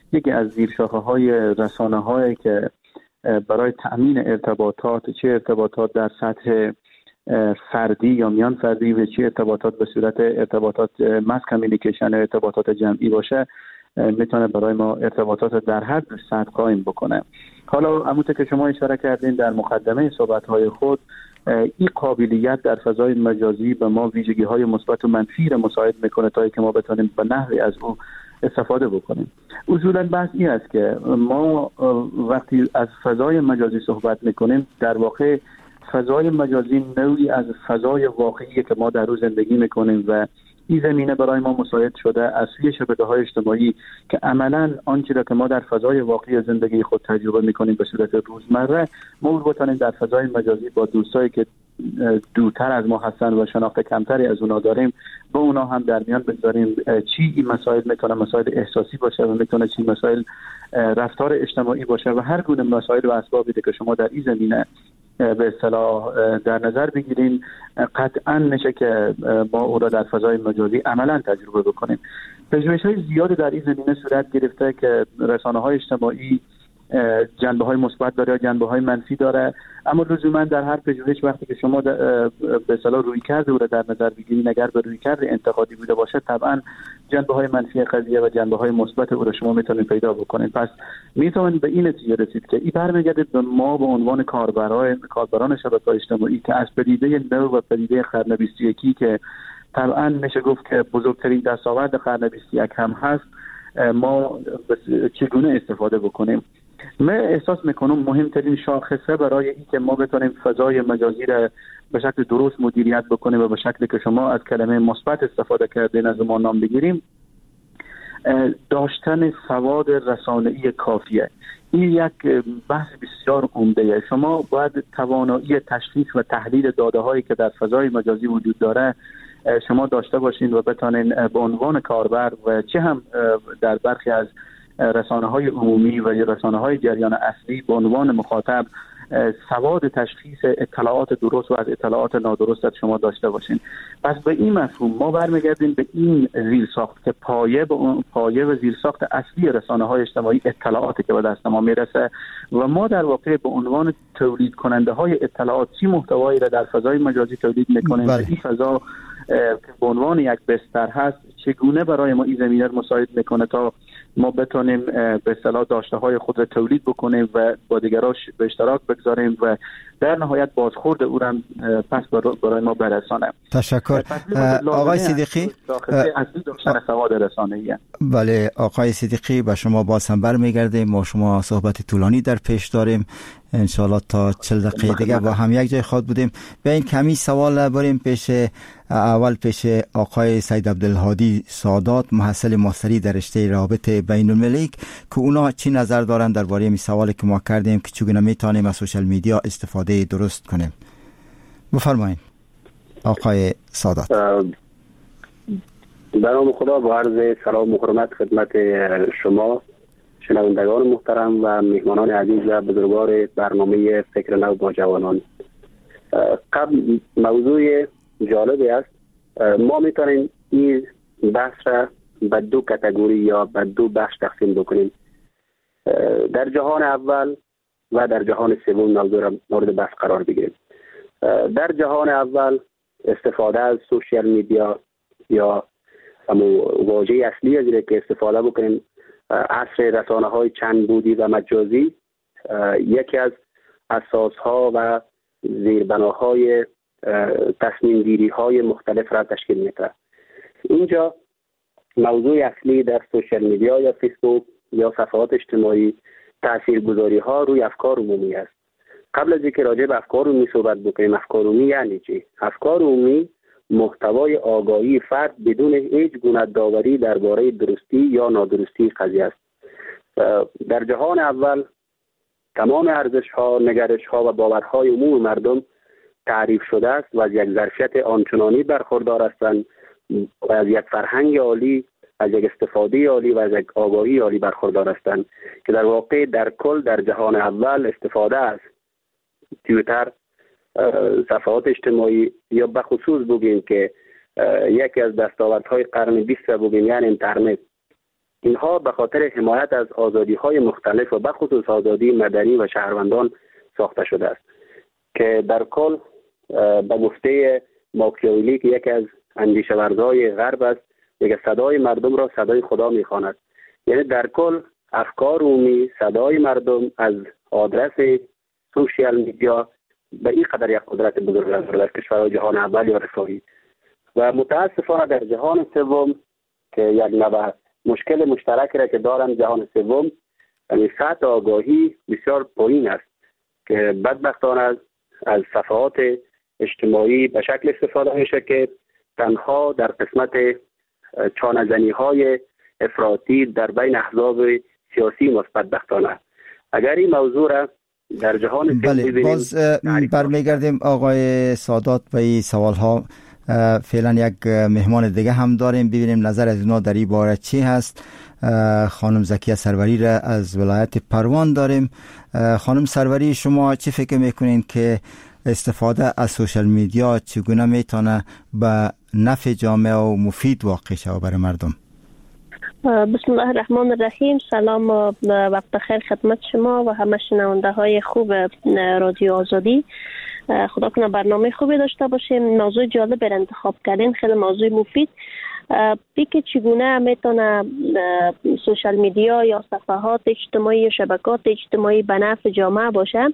یکی از زیرشاخه‌های رسانه‌هایی که برای تأمین ارتباطات، چه ارتباطات در سطح فردی یا میان فردی و چه ارتباطات به صورت ارتباطات ماس کامیونیکیشن، ارتباطات جمعی باشه، میتونه برای ما ارتباطات در هر سطح قائم بکنه. حالا همونطور که شما اشاره کردین در مقدمه صحبت‌های خود، این قابلیت در فضای مجازی به ما ویژگی‌های مثبت و منفی را مساعد میکنه تا اینکه ما بتونیم به نحوی از او استفاده بکنیم. اصولاً بحث این است که ما وقتی از فضای مجازی صحبت میکنیم، در واقع فضای مجازی نوعی از فضای واقعی که ما در روز زندگی میکنیم و این زمینه برای ما مساعد شده از سوی شبکه‌های اجتماعی که عملاً آنچه را که ما در فضای واقعی زندگی خود تجربه میکنیم به صورت روزمره، ما بتونیم در فضای مجازی با دوستایی که دورتر از ما هستن و شناخت کمتری از اونا داریم با اونا هم در میان بگذاریم چی این مسائل میتونه مسائل احساسی باشه و میتونه چی مسائل رفتار اجتماعی باشه و هر گونه مسائل و اسبابی که شما در این زمینه به اصطلاح در نظر بگیرین، قطعا نشه که ما او را در فضای مجازی عملا تجربه بکنیم. پژوهش‌های زیادی در این زمینه صورت گرفته که رسانه‌های اجتماعی جنبه‌های مثبت داره یا جنبه‌های منفی داره، اما لزوما در هر پژوهش وقتی که شما به اصطلاح رویکرد او را در نظر بگیرید، اگر به رویکرد انتقادی بوده باشه، طبعا جنبه‌های منفی قضیه و جنبه‌های مثبت او را شما میتونید پیدا بکنید. پس میتونید به این نتیجه رسید که این برمیگرده به ما به عنوان کاربران شبکه‌های اجتماعی که از پدیده نو و پدیده قرن 21 که طبعا میشه گفت که بزرگترین دستاورد قرن 21 هم هست، ما چگونه استفاده بکنیم. من احساس میکنم مهمترین شاخصه برای این که ما بتونیم فضای مجازی را به شکل درست مدیریت بکنیم و به شکلی که شما از کلمه مثبت استفاده کردین از ما نام بگیریم، داشتن سواد رسانه‌ای کافیه. این یک بحث بسیار عمده. شما باید توانایی تشخیص و تحلیل داده‌هایی که در فضای مجازی وجود داره شما داشته باشین و بتونین به عنوان کاربر و چه هم در برخی از رسانه‌های عمومی و رسانه‌های جریان اصلی به عنوان مخاطب سواد تشخیص اطلاعات درست و از اطلاعات نادرست شما داشته باشین. پس به این مفهوم ما برمیگردیم به این زیرساخت که پایه و زیرساخت اصلی رسانه‌های اجتماعی اطلاعاتی که به دست ما میرسه و ما در واقع به عنوان تولید کننده های اطلاعات چی محتوایی را در فضای مجازی تولید میکنیم و این فضا که به عنوان یک بستر هست چگونه برای ما این زمینه رو مساعد میکنه تا ما بتونیم به اصطلاح داشته‌های خود را تولید بکنیم و با دیگران به اشتراک بگذاریم و در نهایت بازخورد او را پس برای ما برسانه. تشکر. آقای صدیقی، اصلی داشتن سواد رسانه‌ای. بله آقای صدیقی، به شما باز هم برمیگردیم. ما شما صحبت طولانی در پیش داریم، انشاءالله تا 40 دقیقه دیگه با هم یک جای خود بودیم. به این کمی سوال بریم پیش آقای سید عبدالهادی سادات، محصل ماستری در رشته روابط بین المللی، که اونا چی نظر دارن درباره این سوالی که ما کردیم که چگونه میتونیم از سوشال میدیا استفاده درست کنیم. بفرمایید آقای سادات. به نام خدا با عرض سلام و حرمت خدمت شما شنوندگان محترم و میهمانان عزیز و بزرگوار برنامه فکر نو با جوانان. قبل موضوع جالبی است. ما میتونیم این بحث را به دو کاتگوری یا به دو بخش تقسیم بکنیم. در جهان اول و در جهان سوم موضوع را مورد بحث قرار بگیریم. در جهان اول استفاده از سوشیال میدیا یا واژه اصلی از که استفاده بکنیم عصر رسانه‌های چند بعدی و مجازی یکی از اساس‌ها و زیربناهای تصمیم گیری های مختلف را تشکیل میده. اینجا موضوع اصلی در سوشال میدیا یا فیسبوک یا صفحات اجتماعی تاثیرگذاری ها روی افکار عمومی است. قبل از اینکه راجع به افکار عمومی صحبت بکنیم، افکار عمومی یعنی چی؟ افکار عمومی محتوای آگاهی فرد بدون هیچ گونه داوری درباره درستی یا نادرستی قضیه است. در جهان اول تمام ارزش ها، نگرش ها و باورهای عموم مردم تعریف شده است و از یک ظرفیت آنچنانی برخوردار هستند و از یک فرهنگ عالی، از یک استفاده عالی و از یک آگاهی عالی برخوردار هستند که در واقع در کل در جهان اول استفاده از توییتر، صفحات اجتماعی یا به خصوص بگیم که یکی از دستاوردهای قرن 20 بگیم یعنی اینترنت اینها به خاطر حمایت از آزادی‌های مختلف و بخصوص آزادی مدنی و شهروندان ساخته شده است که در کل به گفته ماکیاولی که یکی از اندیشه‌ورزهای غرب است، میگه صدای مردم را صدای خدا میخواند. یعنی در کل افکار عمومی، صدای مردم از آدرس سوشیال میدیا به این قدر یک قدرت بزرگ است در کشورهای جهان اول یا رفاهی و متاسفانه در جهان سوم که یک نوع مشکل مشترکی را که دارن جهان سوم، یعنی سطح آگاهی بسیار پایین است که بدبختانه از صفحات اجتماعی به شکل استفاده میشه که تنها در قسمت چانه‌زنی‌های افراطی در بین احزاب سیاسی مثبت‌بختانه. اگر این موضوع را در جهان بله، باز برمیگردیم آقای سادات به این سوال‌ها. فعلا یک مهمان دیگه هم داریم، ببینیم نظر از اونا در این باره چی هست. خانم زکیه سروری را از ولایت پروان داریم. خانم سروری، شما چی فکر میکنین که استفاده از سوشال میدیا چگونه میتونه به نفع جامعه و مفید واقع شود برای مردم؟ بسم الله الرحمن الرحیم. سلام و وقت خیر خدمت شما و همه شنونده های خوب رادیو آزادی. خدا کنه برنامه خوبی داشته باشیم. موضوع جالب انتخاب کردین، خیلی موضوع مفید. که چگونه میتونه سوشال میدیا یا صفحات اجتماعی یا شبکات اجتماعی به نفع جامعه باشه،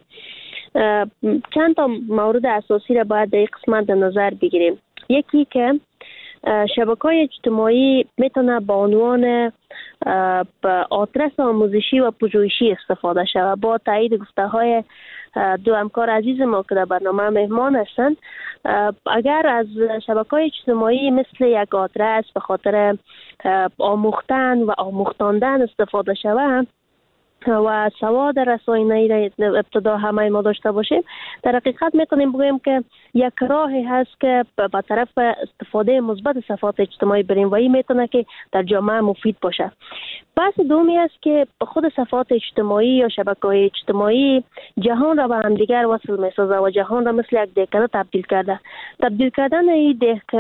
چند تا مورد اساسی را باید در این قسمت در نظر بگیریم. یکی که شبکه‌های اجتماعی میتونه به عنوان آدرس آموزشی و پژوهشی استفاده شود. با تایید گفته‌های دو همکار عزیز ما که در برنامه مهمان هستند، اگر از شبکه‌های اجتماعی مثل یک آدرس به خاطر آموختن و آموختاندن استفاده شود و سواد رسانه‌ای را ابتدا همه ما داشته باشیم، در حقیقت میتونیم بگوییم که یک راهی هست که به طرف استفاده مثبت صفحات اجتماعی بریم و این میتونه که در جامعه مفید باشه. بحث دومی است که خود صفحات اجتماعی یا شبکه‌های اجتماعی جهان را به هم دیگر وصل می‌سازه و جهان را مثل یک دهکده تبدیل کردن این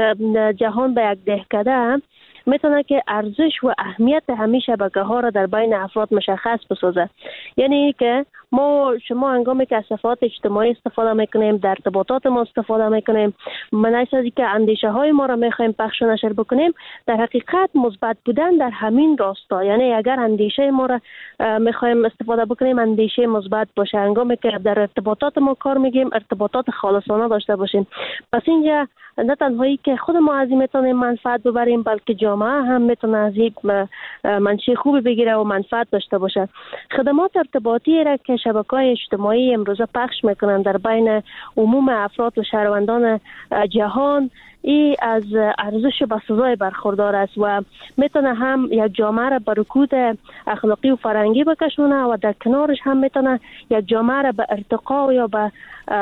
جهان به یک دهکده میتونه که ارزش و اهمیت همین شبکه‌ها را در بین افراد مشخص بسازه. یعنی که شما هنگامی که از صفحات اجتماعی استفاده میکنیم، در ارتباطات ما استفاده میکنیم، مناسب از اینکه اندیشه های ما را میخوایم پخش و نشر بکنیم، در حقیقت مثبت بودن در همین راستا. یعنی اگر اندیشه ما را میخوایم استفاده بکنیم، اندیشه مثبت باشه. هنگامی که در ارتباطات ما کار میگیم، ارتباطات خالصانه داشته باشیم. پس اینجا نه تنهایی که خود ما از این میتونیم منفعت ببریم، بلکه جامعه هم میتونه از این منشأ خوبی بگیره و منفعت داشته باشه. خدمات ارتباطی را که شبکه‌های اجتماعی امروزه پخش میکنن در بین عموم افراد و شهروندان جهان، ای از ارزش بسزای برخوردار است و میتونه هم یک جامعه را به رکود اخلاقی و فرهنگی بکشونه و در کنارش هم میتونه یک جامعه را به ارتقا یا به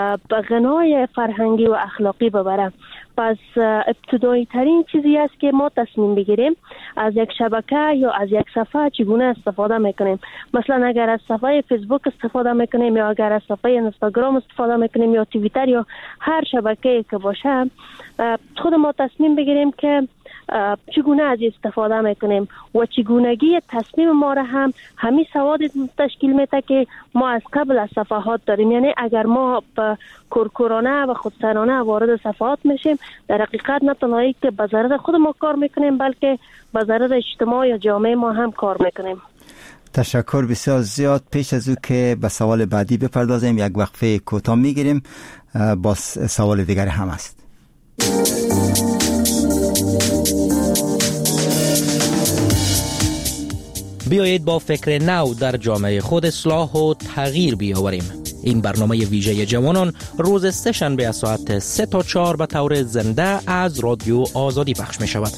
غنای فرهنگی و اخلاقی ببره. پس ابتدایی ترین چیزی است که ما تصمیم بگیریم از یک شبکه یا از یک صفحه چگونه استفاده میکنیم. مثلا اگر از صفحه فیسبوک استفاده میکنیم یا اگر از صفحه اینستاگرام استفاده میکنیم یا توییتر یا هر شبکه‌ای که باشه، خود ما تصمیم بگیریم که چگونه از استفاده میکنیم و چگونگی تصمیم ما را هم همین سواد تشکیل میده که ما از قبل از صفحات داریم. یعنی اگر ما کورکورانه و خودسرانه وارد صفحات میشیم، در حقیقت نه تنهایی که به ضرر خود ما کار میکنیم، بلکه به ضرر اجتماع یا جامعه ما هم کار میکنیم. تشکر بسیار زیاد. پیش از او که به سوال بعدی بپردازیم، یک وقفه کوتاه میگیریم، با سوال دیگر هم است. بیایید با فکر نو در جامعه خود اصلاح و تغییر بیاوریم. این برنامه ویژه جوانان روز سه‌شنبه از ساعت 3 تا 4 به طور زنده از رادیو آزادی پخش می شود.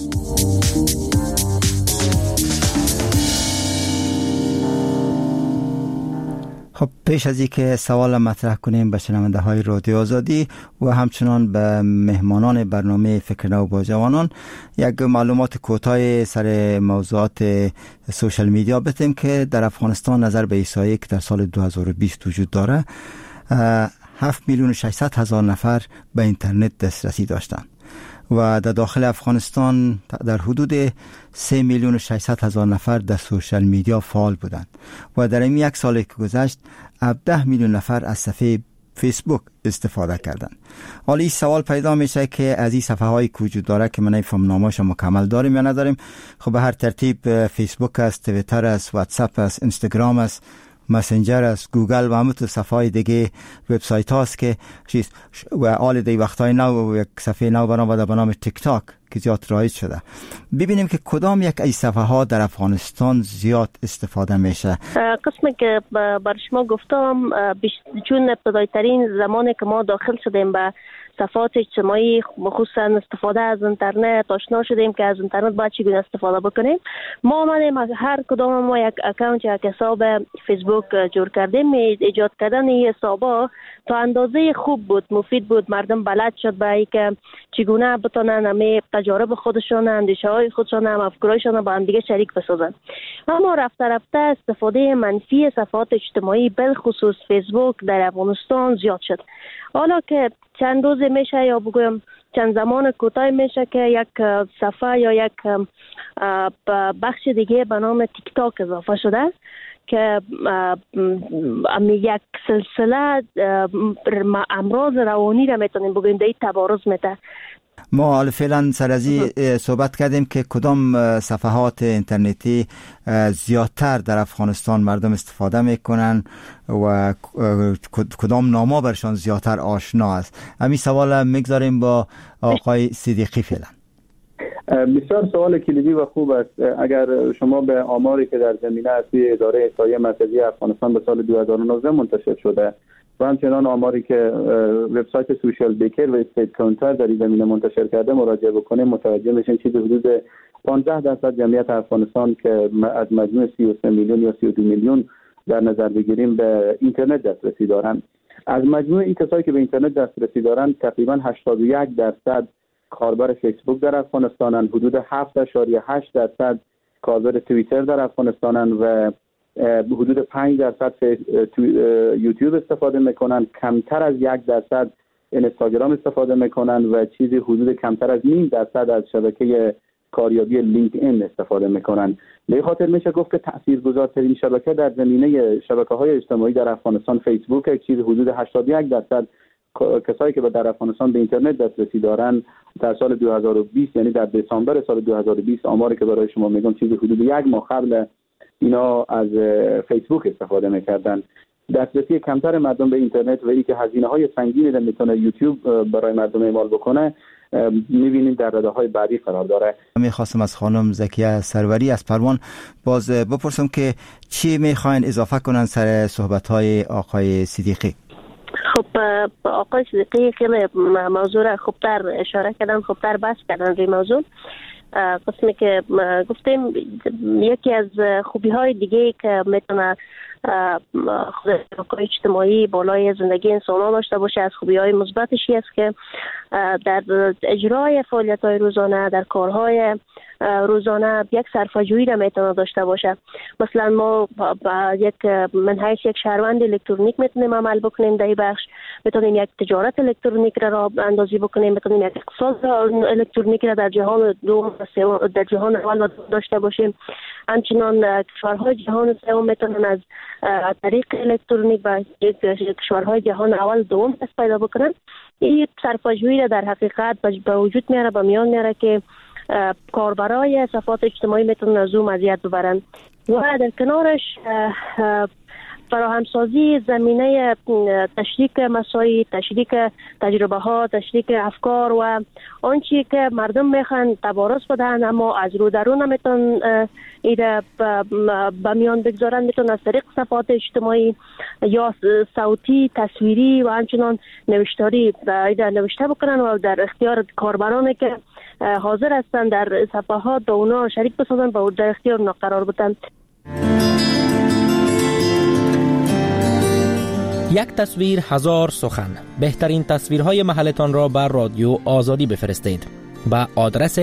خب پیش از اینکه سوال مطرح کنیم به شنونده های رادیو آزادی و همچنان به مهمانان برنامه فکر نو با جوانان، یک معلومات کوتاه سر موضوعات سوشال میدیا بدیم که در افغانستان نظر به احصایه‌ای که در سال 2020 وجود داره، 7,600,000 نفر به اینترنت دسترسی داشتند و در داخل افغانستان در حدود 3,600,000 نفر در سوشال میدیا فعال بودند و در این یک سال که گذشت 17 میلیون نفر از صفحه فیسبوک استفاده کردند. حالا این سوال پیدا میشه که از این صفحه های وجود داره که من فهم نامش مکمل داریم یا نداریم. خب به هر ترتیب فیسبوک است، توییتر است، واتساپ است، اینستاگرام است، مسنجر است، گوگل و همه صفحه های دیگه وبسایت هاست که و آل دی وقتای نو و یک صفحه نو به نام تیک تاک که زیاد رایج شده. ببینیم که کدام یک از صفحه ها در افغانستان زیاد استفاده میشه. قسمی که بر شما گفتم چون ابتدایی ترین زمانی که ما داخل شدیم به صفحات اجتماعی، خصوصا استفاده از اینترنت آشنا شدیم که از اینترنت باید چگونه استفاده بکنیم. ما آمدیم هر کدام ما یک اکانت یا حساب فیسبوک جور کردیم. ایجاد کردن این حسابا تا اندازه خوب بود، مفید بود. مردم بلد شد به اینکه چگونه بتونن همه تجارب خودشون، اندیشه های خودشون، افکارشون با هم دیگه شریک بسازن. اما رفته رفته استفاده منفی صفحات اجتماعی بالخصوص فیسبوک در افغانستان زیاد شد. حالا که چند روز میشه یا بگویم چند زمان کوتاه میشه که یک صفحه یا یک بخش دیگه به نام تیک تاک اضافه شده که یک سلسله امراض روانی را میتونیم بگویم در این تبارز میده. ما حالا فعلا سر از صحبت کردیم که کدام صفحات اینترنتی زیادتر در افغانستان مردم استفاده میکنن و کدام نام‌ها برشان زیادتر آشنا است. همین سوال میگذاریم با آقای صدیقی فعلا. بسیار سوال کلیدی و خوب است. اگر شما به آماری که در زمینه اصلی اداره احصایه مرکزی افغانستان به سال 2019 منتشر شده و همچنان آماری که وبسایت سوشال بیکر و استیت کانتر در این زمینه منتشر کرده مراجعه بکنیم، متوجه میشین چیزی حدود 15% جمعیت افغانستان که از مجموع 33 میلیون یا 32 میلیون در نظر بگیریم به اینترنت دسترسی دارند. از مجموع این کسایی که به اینترنت دسترسی دارند تقریبا 81% کاربر فیسبوک در افغانستانن، حدود 7.8% کاربر توییتر در افغانستانن و حدود 5% یوتیوب استفاده میکنن، کمتر از 1% اینستاگرام استفاده میکنن و چیزی حدود کمتر از 0.5% از شبکه کاریابی لینکد این استفاده میکنن. به خاطر میشه گفت که تاثیرگذارترین شبکه در زمینه شبکه‌های اجتماعی در افغانستان فیسبوک، یک چیز حدود 81% کسایی که در افغانستان به اینترنت دسترسی دارن در سال 2020، یعنی در دسامبر سال 2020 آماری که برای شما میگم چیزی حدود یک ماه قبل اینا از فیسبوک استفاده میکردن. دسترسی کمتر مردم به اینترنت و اینکه هزینه‌های سنگینی رو میتونه یوتیوب برای مردم اعمال بکنه میبینیم در رده‌های بعدی قرار داره. میخواستم از خانم زکیه سروری از پروان باز بپرسم که چی میخواین اضافه کنن سر صحبت‌های آقای صدیقی؟ خب آقای صدیقی خیلی موضوع را خوبتر اشاره کردن، خوبتر بحث کردن روی موضوع. قسمی که گفتیم یکی از خوبی های دیگه که میتونه شبکه‌های اجتماعی بالای زندگی انسان داشته باشه، از خوبی های مثبتش است که در اجرای فعالیت های روزانه، در کارهای روزانه یک صرفه‌جویی را میتونه داشته باشه. مثلا ما من حیث یک شهروند الکترونیک میتونیم عمل بکنیم در این بخش، میتونیم یک تجارت الکترونیک را راه اندازی بکنیم، میتونیم یک اقتصاد الکترونیک را در جهان دوم در جهان اول داشته باشیم. همچنان کشورهای جهان سوم میتونن از طریق الکترونیک و کشورهای جهان اول دوم دست پیدا بکنن. این صرفه‌جویی را در حقیقت به وجود میاره، به میان میاره که کاربرای صفحات اجتماعی میتونن از اون مزیت ببرن و در کنارش فراهمسازی زمینه تشریک مسائل، تشریک تجربه ها، تشریک افکار و آنچه که مردم میخوان تبارز بدن اما از رو درون نمیتون ایده به میان بگذارن، میتون از طریق صفحات اجتماعی یا صوتی، تصویری و همچنان نوشتاری ایده نوشته بکنن و در اختیار کاربرانی که حاضر هستن در صفحات با اونا شریک بسازن و در اختیار اونا قرار بدن. یک تصویر هزار سخن. بهترین تصویرهای محلتان را بر رادیو آزادی بفرستید به آدرس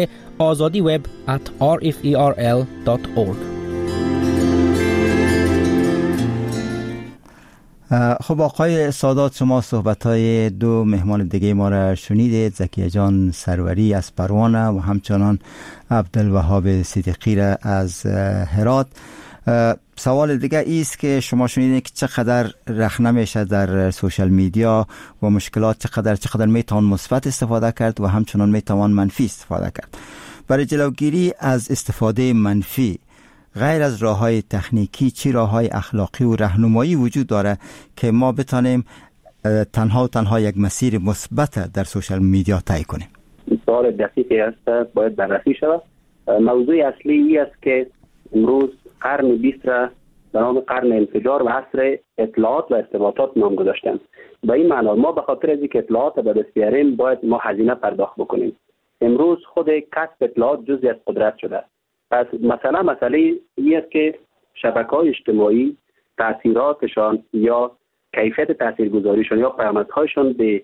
azadiweb@rferl.org. خب آقای سادات، شما صحبت‌های دو مهمان دیگه ما را شنیدید، زکیه جان سروری از پروانه و همچنان عبدالوهاب صدیقی را از هرات. سوال دیگه ایست که شما شنیدید که چقدر رخنه میشه در سوشال میدیا و مشکلات چقدر میتوان مثبت استفاده کرد و همچنان میتوان منفی استفاده کرد. برای جلوگیری از استفاده منفی غیر از راه‌های تکنیکی چی راه‌های اخلاقی و راهنمایی وجود داره که ما بتانیم تنها یک مسیر مثبت در سوشال میدیا طی کنیم؟ سوال دقیقی است، باید بررسی شود. موضوع اصلی این است که امروز قرن 20 را به نام قرن انفجار و عصر اطلاعات و ارتباطات نام گذاشتند. به این معنا ما به خاطر از اینکه اطلاعات به دست بیاریم باید ما هزینه پرداخت بکنیم. امروز خود کسب اطلاعات جزئی از قدرت شده. پس مسئله این است که شبکه‌های اجتماعی تاثیراتشان یا کیفیت تاثیرگذاریشان یا پیامدهایشان به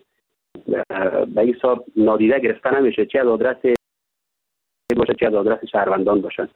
حساب نادیده گرفته نمیشه، چه از آدرس باشه چه از آدرس شهروندان باشن.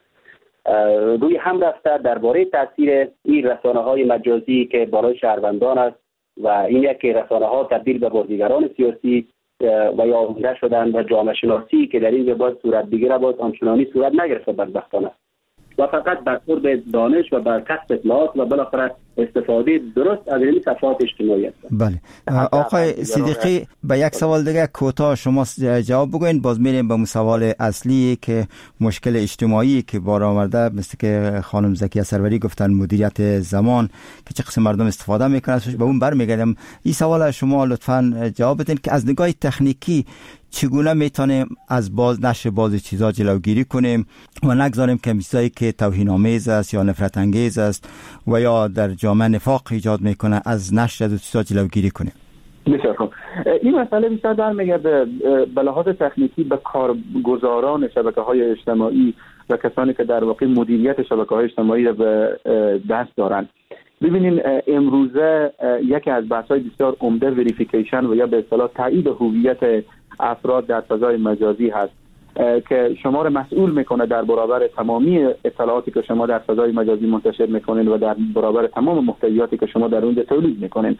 روی هم رفته درباره تاثیر این رسانه‌های مجازی که بالای شهروندان است و این یک رسانه‌ها تبدیل به بازیگران سیاسی و یا آموزه شدن و جامعه شناسی که در این باید صورت بگیره باید آنچنانی صورت نگرفته بدبختانه و فقط برخورد دانش و بر کسب اطلاعات و بالاخره استفاده درست از این صفحات اجتماعی است. بله آقای صدیقی، به یک سوال دیگه کوتاه شما جواب بگوین، باز میریم به سوال اصلی که مشکل اجتماعی که بار آورده، مثل که خانم زکیه سروری گفتن مدیریت زمان که چه قسم مردم استفاده میکنن، به اون برمیگردم. این سوال شما لطفاً جواب بدین که از نگاه تکنیکی چگونه میتونیم از نشر بعضی چیزا جلوگیری کنیم و نگذاریم که چیزایی که توهین‌آمیز است یا نفرت انگیز است و یا در جامعه نفاق ایجاد میکنه از نشر از چیزا جلوگیری کنیم. بسیار خوب. این مسئله بیشتر برمیگرده به لحاظ تکنیکی به کارگزاران شبکه‌های اجتماعی و کسانی که در واقع مدیریت شبکه‌های اجتماعی را به دست دارند. ببینین امروزه یکی از بحث‌های بسیار عمده وریفیکیشن و یا به اصطلاح تایید هویت افراد در فضای مجازی هست که شما را مسئول میکنه در برابر تمامی اطلاعاتی که شما در فضای مجازی منتشر میکنین و در برابر تمام محتویاتی که شما در اونجا تولید میکنین.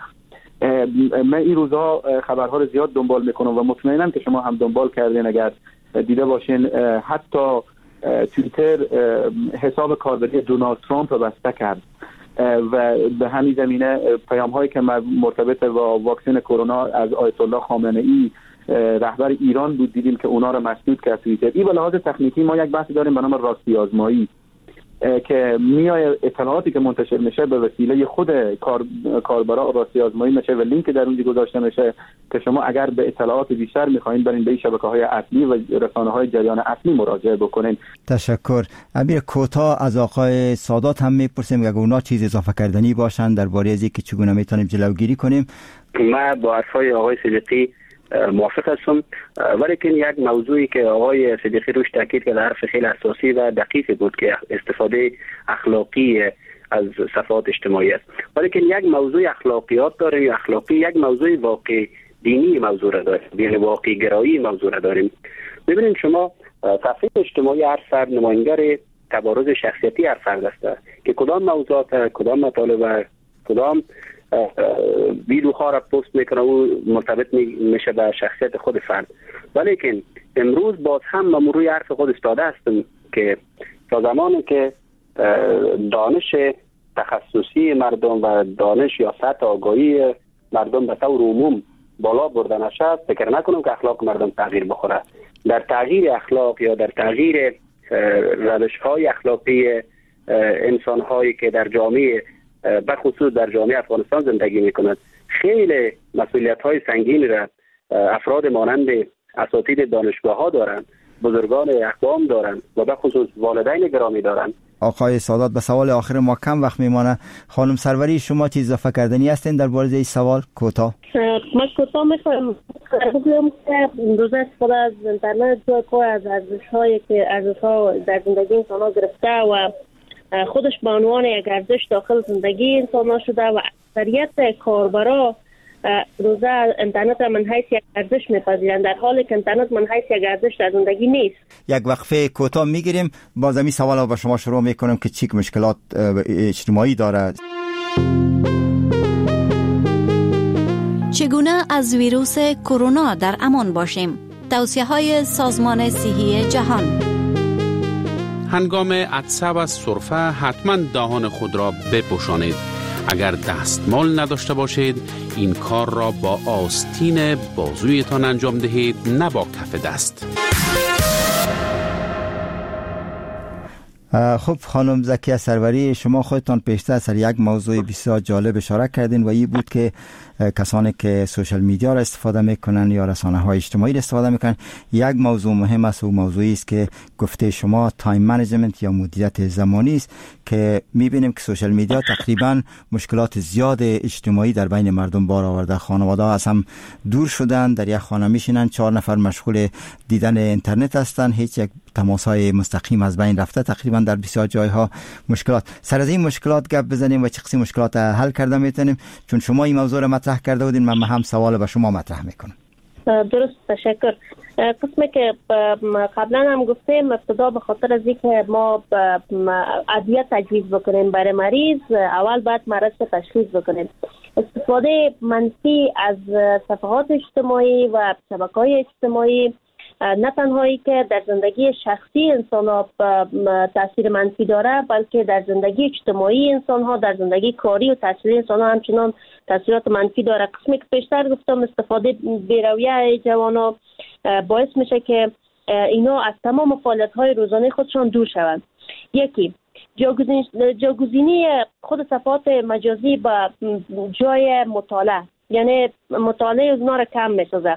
من این روزها خبرها رو زیاد دنبال میکنم و مطمئنم که شما هم دنبال کردین اگر دیده باشین. حتی توییتر حساب کاربری دونالد ترامپ رو بسته کرد و به همین زمینه پیام هایی که مرتبط با واکسن کرونا از آیت الله خامنه ای رهبر ایران بود دیدیم که اونا رو مسدود کرد توییتر. این به لحاظ تکنیکی ما یک بحث داریم به نام راستی آزمایی که میای اطلاعاتی که منتشر میشه به وسیله خود کاربرا راستی آزمایی میشه و لینک در اونجا گذاشته میشه که شما اگر به اطلاعات بیشتر میخواین برین به شبکه‌های اصلی و رسانه‌های جریان اصلی مراجعه بکنین. تشکر. امیر کوتاه از آقای سادات هم میپرسیم اگه اونا چیز اضافه کردنی باشن درباره از اینکه چگونه میتونیم جلوگیری کنیم. من با حرفای آقای صدیقی موافق هستم، ولیکن یک موضوعی که آقای صدیقی روش تاکید کرد حرف خیلی اساسی و دقیقی بود که استفاده اخلاقی از صفحات اجتماعی است. ولیکن یک موضوع اخلاقیات داره، اخلاقی یک موضوع واقع دینی موضوع را داره، یعنی واقع گرایی موضوع را داریم. ببینید شما صفحه اجتماعی هر فرد نماینگر تبارز شخصیتی هر فرد است که کدام موضوعات، کدام مطالب، کدام ویدیوها را پست میکنه و مرتبط میشه به شخصیت خود فرد. ولیکن امروز باز هم من روی حرف خود استاده هستم که تا زمانی که دانش تخصصی مردم و دانش یا سطح آگاهی مردم به طور عموم بالا برده نشد، فکر نکنم که اخلاق مردم تغییر بخوره. در تغییر اخلاق یا در تغییر روش‌های اخلاقی انسان‌هایی که در جامعه بخصوص در جامعه افغانستان زندگی میکنند خیلی مسئولیت‌های سنگینی را افراد مانند اساتید دانشگاه‌ها دارند، بزرگان اقوام دارند و بخصوص والدین گرامی دارند. آقای سادات، به سوال آخر ما کم وقت میمانه. خانم سروری شما چیز اضافه کردنی هستین درباره این سوال؟ کوتاه. من کوتاه میخوام بگم که امروز استفاده از اینترنت جای کار از ارزش‌هایی که ارزش‌ها در زندگی انسان‌ها گرفته و خودش به عنوان یک ارزش داخل زندگی انسان‌ها شده و اکثریت کاربرا روزه اینترنت من حیث یک ارزش میپذیرند، در حالی که اینترنت من حیث یک ارزش در زندگی نیست. یک وقفه کوتاه میگیریم، باز این سوال با شما شروع میکنم که چی مشکلات اجتماعی داره. چگونه از ویروس کرونا در امان باشیم؟ توصیه‌های سازمان صحی جهان. هنگام عطسه و سرفه حتما دهان خود را بپوشانید. اگر دستمال نداشته باشید این کار را با آستین بازویتان انجام دهید، نه با کف دست. خب خانم زکیه سروری، شما خودتان پیشتر سر یک موضوع بسیار جالب اشاره کردین و این بود که کسانی که سوشال میدیا را استفاده میکنن یا رسانه های اجتماعی را استفاده میکنن، یک موضوع مهم است و موضوعی است که گفته شما تایم منیجمنت یا مدیریت زمانی است که میبینیم که سوشال میدیا تقریبا مشکلات زیاد اجتماعی در بین مردم بار آورده. خانواده ها از هم دور شدن، در یک خانه میشینن، 4 نفر مشغول دیدن اینترنت هستن، هیچ یک تماس های مستقیم از بین رفته. تقریبا در بسیار جایها مشکلات. سر از این مشکلات گپ بزنیم و چه قسم مشکلات حل کرده میتونیم، چون شما این موضوع را مطرح کرده بودین، من هم سوال به شما مطرح میکنم. درست، تشکر. قسمی که قبلا هم گفتیم، ابتدا به خاطر از اینکه ما ادویه تجویز بکنیم برای مریض، اول باید مرض تشخیص بکنیم. استفاده منفی از صفحات اجتماعی و شبکه‌های اجتماعی نه تنهایی که در زندگی شخصی انسان ها تاثیر منفی داره، بلکه در زندگی اجتماعی انسان ها، در زندگی کاری و تحصیلی انسان ها همچنان تاثیرات منفی داره. قسمی که پیشتر گفتم، استفاده بی‌رویه جوان ها باعث میشه که اینا از تمام فعالیت های روزانه خودشان دور شوند. یکی، جاگزینی خود صفحات مجازی با جای مطالعه، یعنی مطالعه اونا را کم میسازه.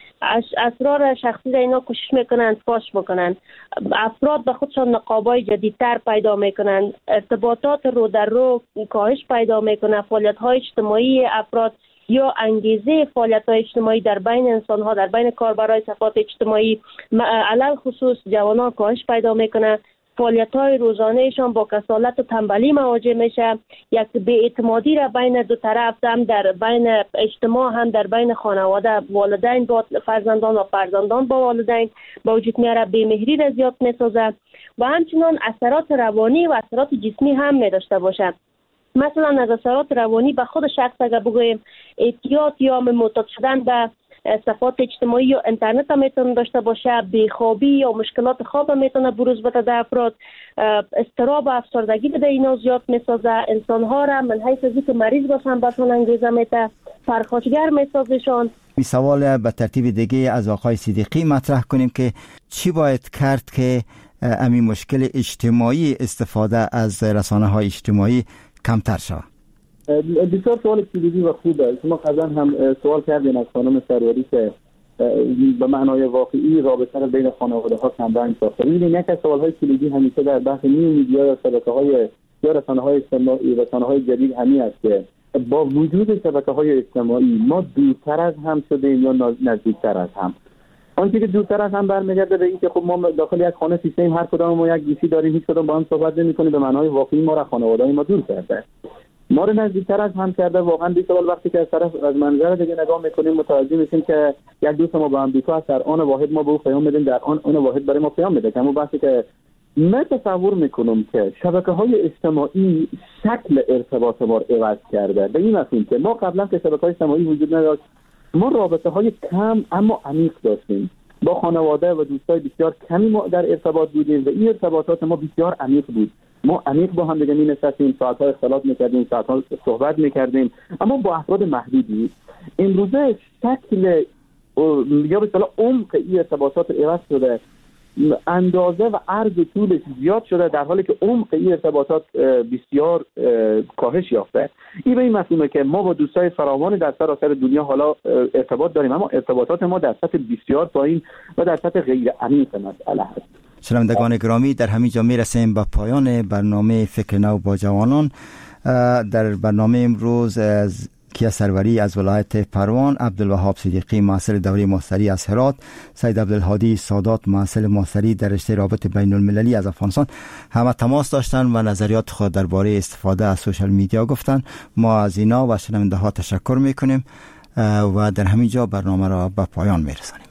اسرار شخصی را اینا کوشش میکنند فاش بکنند. افراد به خودشان نقابای جدیدتر پیدا میکنند. ارتباطات رو در رو کاهش پیدا میکنه. فعالیت های اجتماعی افراد یا انگیزه فعالیت های اجتماعی در بین انسان ها، در بین کاربرای صفحات اجتماعی علل خصوص جوانان کاهش پیدا میکنه. فعالیت‌های روزانه‌شان با کسالت و تنبلی مواجه میشه. یک بی‌اعتمادی را بین دو طرف، هم در بین اجتماع هم در بین خانواده، والدین با فرزندان و فرزندان با والدین با وجود میاره. بی‌مهری را زیاد میسازه و همچنان اثرات روانی و اثرات جسمی هم میداشته باشه. مثلا از اثرات روانی به خود شخص اگر بگوییم، اعتیاد یا معتاد شدن به صفحات اجتماعی یا اینترنت هم میتونه داشته باشه، بیخوابی یا مشکلات خواب هم میتونه بروز بده در افراد، اضطراب و افسردگی به اینا زیاد میسازه. انسان ها را من حیث از اینکه مریض باشن بهشون انگیزه میده، پرخاشگر میسازشان. می سوال به ترتیب دیگه از آقای صدیقی مطرح کنیم که چی باید کرد که همین مشکل اجتماعی استفاده از رسانه های اجتماعی کمتر شود؟ بسیار سوال کلیدی و خوبه. شما قبلا هم سوال کردین از خانم سروری که به معنای واقعی رابطه را بین خانواده ها کمرنگ ساخته. ببینید، یک از سوال‌های کلیدی همیشه در بحث نیو میدیا یا شبکه‌های یا رسانه‌های اجتماعی، رسانه‌های جدید همین است که با وجود شبکه‌های اجتماعی ما دورتر از هم شدیم یا نزدیکتر از هم. آنچه که دورتر از هم برمیگرده به این که خب ما داخل یک خانه سیستم، هر کدام ما یک گیسی داریم، هیچ کدام با هم صحبت نمی‌کنیم. به معنای واقعی ما را خانواده‌های ما دور کرده، ما رو نزدیکتر از هم کرده. واقعا بی‌سوال وقتی که از منظر دیگه نگاه میکنیم متوجه میشیم که یک دوست ما با امریکا است، در آن واحد ما به او پیام میدیم، در آن واحد برای ما پیام میده. اما بحثی که من تصور میکنم که شبکه‌های اجتماعی شکل ارتباط ما رو عوض کرده، به این مفهوم که ما قبلا که شبکه‌های اجتماعی وجود نداشت، ما رابطه‌های کم اما عمیق داشتیم. با خانواده و دوستای بسیار کمی ما در ارتباط بودیم و این ارتباطات ما بسیار عمیق بود. ما عمیق با هم دیگه می‌نشستیم، ساعت‌ها اختلاط می‌کردیم، ساعت‌ها صحبت می‌کردیم، اما با افراد محدودی. امروزه شکل یا به اصطلاح عمق این ارتباطات عوض شده، اندازه و عرض و طولش زیاد شده، در حالی که عمق این ارتباطات بسیار کاهش یافته. این به این مفهومه که ما با دوستای فراوان در سراسر دنیا حالا ارتباط داریم، اما ارتباطات ما در سطح بسیار پایین و در سطح غیر عمیق مسئله هست. شنوندگان گرامی، در همین جا میرسیم به پایان برنامه فکر نو با جوانان. در برنامه امروز از کیا سروری از ولایت پروان، عبدالوهاب صدیقی محصل دوره ماستری از هرات، سید عبدالهادی سادات محصل ماستری در رشته رابط بین المللی از افغانستان همه تماس داشتن و نظریات خود درباره استفاده از سوشال میدیا گفتن. ما از اینا و شنونده ها تشکر میکنیم و در همین جا برنامه را به پایان میرسانیم.